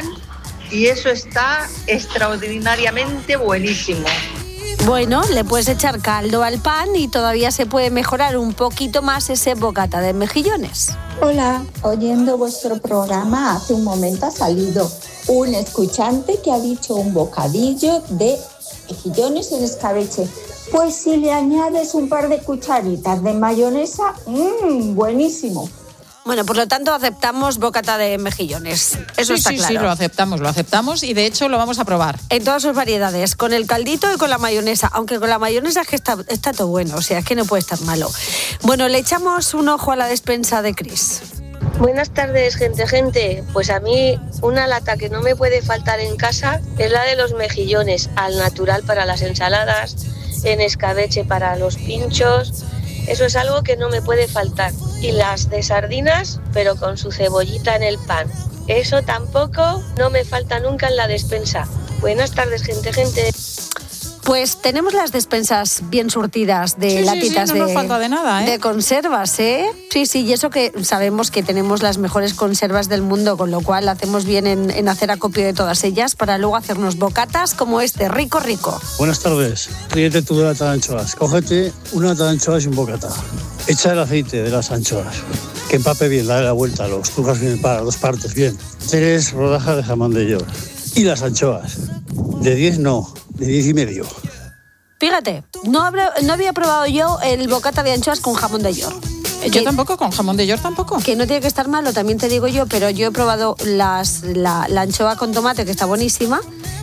y eso está extraordinariamente buenísimo. Bueno, le puedes echar caldo al pan y todavía se puede mejorar un poquito más ese bocata de mejillones. Hola, oyendo vuestro programa, hace un momento ha salido un escuchante que ha dicho un bocadillo de mejillones en escabeche. Pues si le añades un par de cucharitas de mayonesa, buenísimo. Bueno, por lo tanto aceptamos bocata de mejillones. Eso está claro. Sí, lo aceptamos y de hecho lo vamos a probar. En todas sus variedades, con el caldito y con la mayonesa, aunque con la mayonesa es que está todo bueno, o sea, es que no puede estar malo. Bueno, le echamos un ojo a la despensa de Cris. Buenas tardes, gente. Pues a mí una lata que no me puede faltar en casa es la de los mejillones, al natural para las ensaladas, en escabeche para los pinchos. Eso es algo que no me puede faltar. Y las de sardinas, pero con su cebollita en el pan. Eso tampoco no me falta nunca en la despensa. Buenas tardes, gente. Pues tenemos las despensas bien surtidas de latitas no nos falta de nada, de conservas, ¿eh? Sí, y eso que sabemos que tenemos las mejores conservas del mundo, con lo cual hacemos bien en hacer acopio de todas ellas para luego hacernos bocatas como este, rico. Buenas tardes, ríete tú de lata de anchoas. Cógete una lata de anchoas y un bocata. Echa el aceite de las anchoas, que empape bien, dale la vuelta, los trujas bien para 2 partes, bien. 3 rodajas de jamón de york. Y las anchoas, de 10 no, de 10 y medio. Fíjate, no había probado yo el bocata de anchoas con jamón de york. Yo tampoco, con jamón de york tampoco. Que no tiene que estar malo, también te digo yo, pero yo he probado la anchoa con tomate, que está buenísima,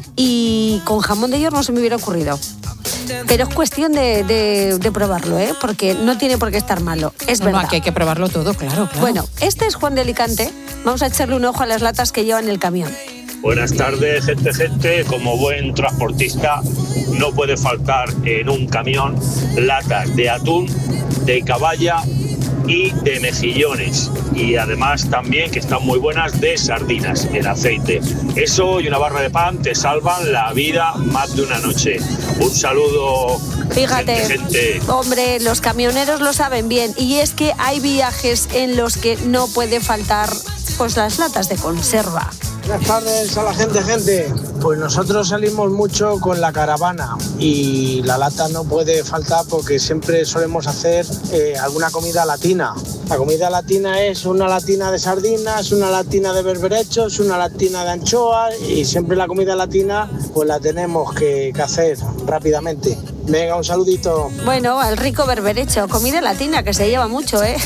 y con jamón de york no se me hubiera ocurrido. Pero es cuestión de probarlo, ¿eh? Porque no tiene por qué estar malo, es verdad. No, aquí hay que probarlo todo, claro. Bueno, este es Juan de Alicante. Vamos a echarle un ojo a las latas que lleva en el camión. Buenas tardes, gente. Como buen transportista, no puede faltar en un camión latas de atún, de caballa y de mejillones. Y además también, que están muy buenas, de sardinas en aceite. Eso y una barra de pan te salvan la vida más de una noche. Un saludo. Fíjate, gente. Hombre, los camioneros lo saben bien. Y es que hay viajes en los que no puede faltar pues las latas de conserva. Buenas tardes a la gente. Pues nosotros salimos mucho con la caravana y la lata no puede faltar porque siempre solemos hacer alguna comida latina. La comida latina es una latina de sardinas, una latina de berberechos, una latina de anchoas y siempre la comida latina pues la tenemos que hacer rápidamente. Venga, un saludito. Bueno, el rico berberecho, comida latina que se lleva mucho, ¿eh?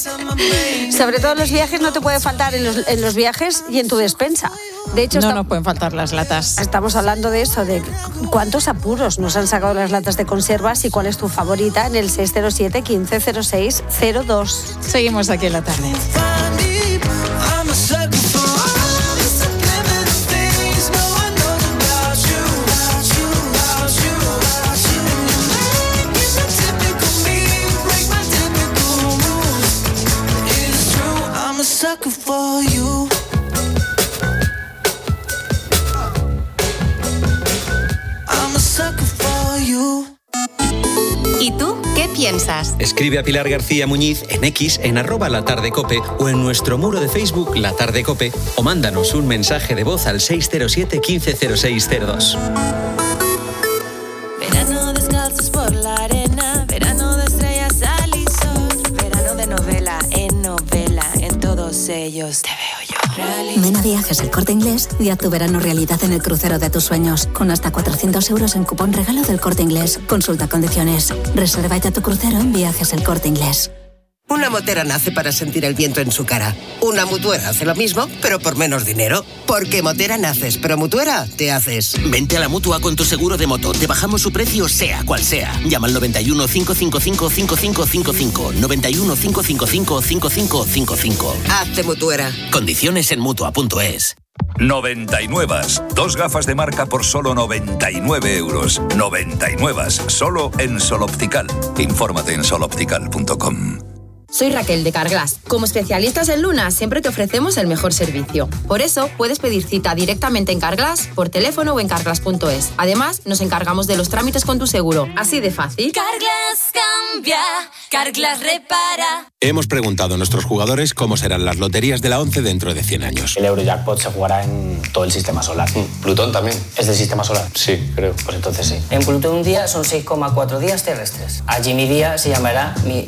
Sobre todo en los viajes no te puede faltar en los viajes y en tu despensa. De hecho, no pueden faltar las latas. Estamos hablando de eso, de cuántos apuros nos han sacado las latas de conservas y cuál es tu favorita en el 607 1506 02. Seguimos aquí en la tarde. ¿Y tú qué piensas? Escribe a Pilar García Muñiz en X, en @latardecope o en nuestro muro de Facebook La Tarde Cope o mándanos un mensaje de voz al 607 1506 02. Verano descalzos por la arena, verano de estrellas al y sol, verano de novela, en todos ellos te veo yo. Ven a Viajes El Corte Inglés y haz tu verano realidad en el crucero de tus sueños, con hasta 400 euros en cupón regalo del Corte Inglés. Consulta condiciones. Reserva ya tu crucero en Viajes El Corte Inglés. Una motera nace para sentir el viento en su cara. Una mutuera hace lo mismo, pero por menos dinero. Porque motera naces, pero mutuera te haces. Vente a la Mutua con tu seguro de moto. Te bajamos su precio sea cual sea. Llama al 91 555 5555. 91 555 5555. Hazte mutuera. Condiciones en Mutua.es. 99. 2 gafas de marca por solo 99 euros. 99. Solo en Sol Optical. Infórmate en soloptical.com. Soy Raquel de Carglass. Como especialistas en Luna, siempre te ofrecemos el mejor servicio. Por eso, puedes pedir cita directamente en Carglass, por teléfono o en carglass.es. Además, nos encargamos de los trámites con tu seguro. Así de fácil. Carglass cambia, Carglass repara. Hemos preguntado a nuestros jugadores cómo serán las loterías de la 11 dentro de 100 años. El Eurojackpot se jugará en todo el sistema solar. ¿Plutón también? ¿Es del sistema solar? Sí, creo. Pues entonces sí. En Plutón un día son 6,4 días terrestres. Allí mi día se llamará mi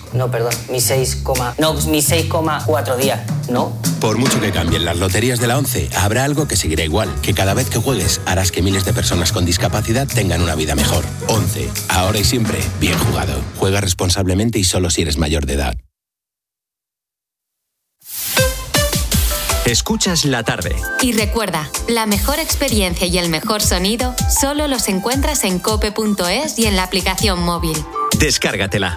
6,4 días, ¿no? Por mucho que cambien las loterías de la 11, habrá algo que seguirá igual, que cada vez que juegues harás que miles de personas con discapacidad tengan una vida mejor. 11. Ahora y siempre, bien jugado. Juega responsablemente y solo si eres mayor de edad. Escuchas La Tarde. Y recuerda, la mejor experiencia y el mejor sonido solo los encuentras en cope.es y en la aplicación móvil. Descárgatela.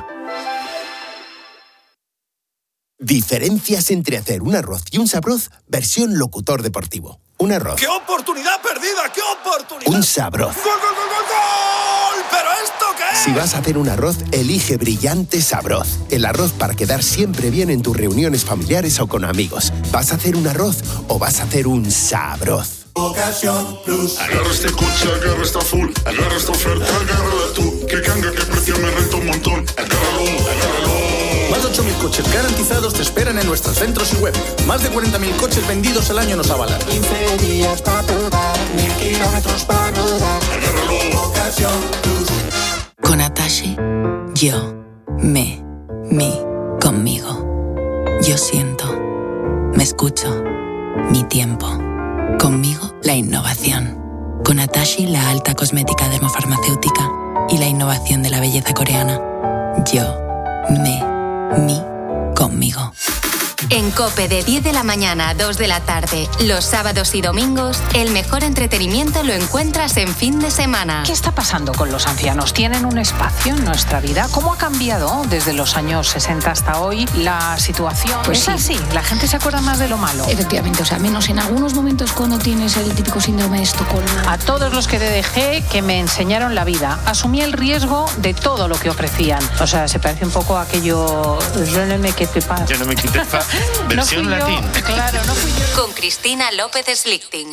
Diferencias entre hacer un arroz y un sabroz versión locutor deportivo. Un arroz. ¡Qué oportunidad perdida! ¡Qué oportunidad! Un sabroz. ¡Gol, gol, gol, gol, gol! ¿Pero esto qué es? Si vas a hacer un arroz, elige Brillante Sabroz. El arroz para quedar siempre bien en tus reuniones familiares o con amigos. ¿Vas a hacer un arroz o vas a hacer un sabroz? Ocasión Plus. Agarra este coche, agarra esta full, agarra esta oferta, agárrala tú. Que canga, que precio me renta un montón. Agárralo. Más de 8.000 coches garantizados te esperan en nuestros centros y web. Más de 40.000 coches vendidos al año nos avalan. 15 días para probar, 1000 kilómetros para rodar. Agárralo. Ocasión Plus. Con Atashi, yo, mi, conmigo. Yo siento, me escucho, mi tiempo. Conmigo, la innovación. Con Atashi, la alta cosmética dermofarmacéutica y la innovación de la belleza coreana. Yo, mi, conmigo. En COPE de 10 de la mañana a 2 de la tarde, los sábados y domingos, el mejor entretenimiento lo encuentras en fin de semana. ¿Qué está pasando con los ancianos? ¿Tienen un espacio en nuestra vida? ¿Cómo ha cambiado desde los años 60 hasta hoy la situación? Pues es sí. así, la gente se acuerda más de lo malo. Efectivamente, o sea, menos en algunos momentos cuando tienes el típico síndrome de Estocolmo. A todos los que dejé que me enseñaron la vida, asumí el riesgo de todo lo que ofrecían. O sea, se parece un poco a aquello... Je ne me quitte pas. Je ne me quitte pas. Versión latín. Claro, no fui yo. Con Cristina López Slichting.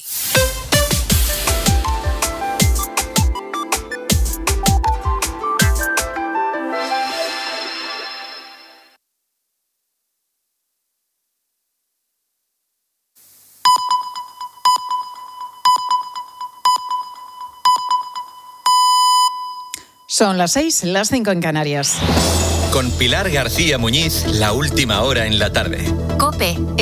Son las 6, las 5 en Canarias. Con Pilar García Muñiz, la última hora en la tarde. COPE.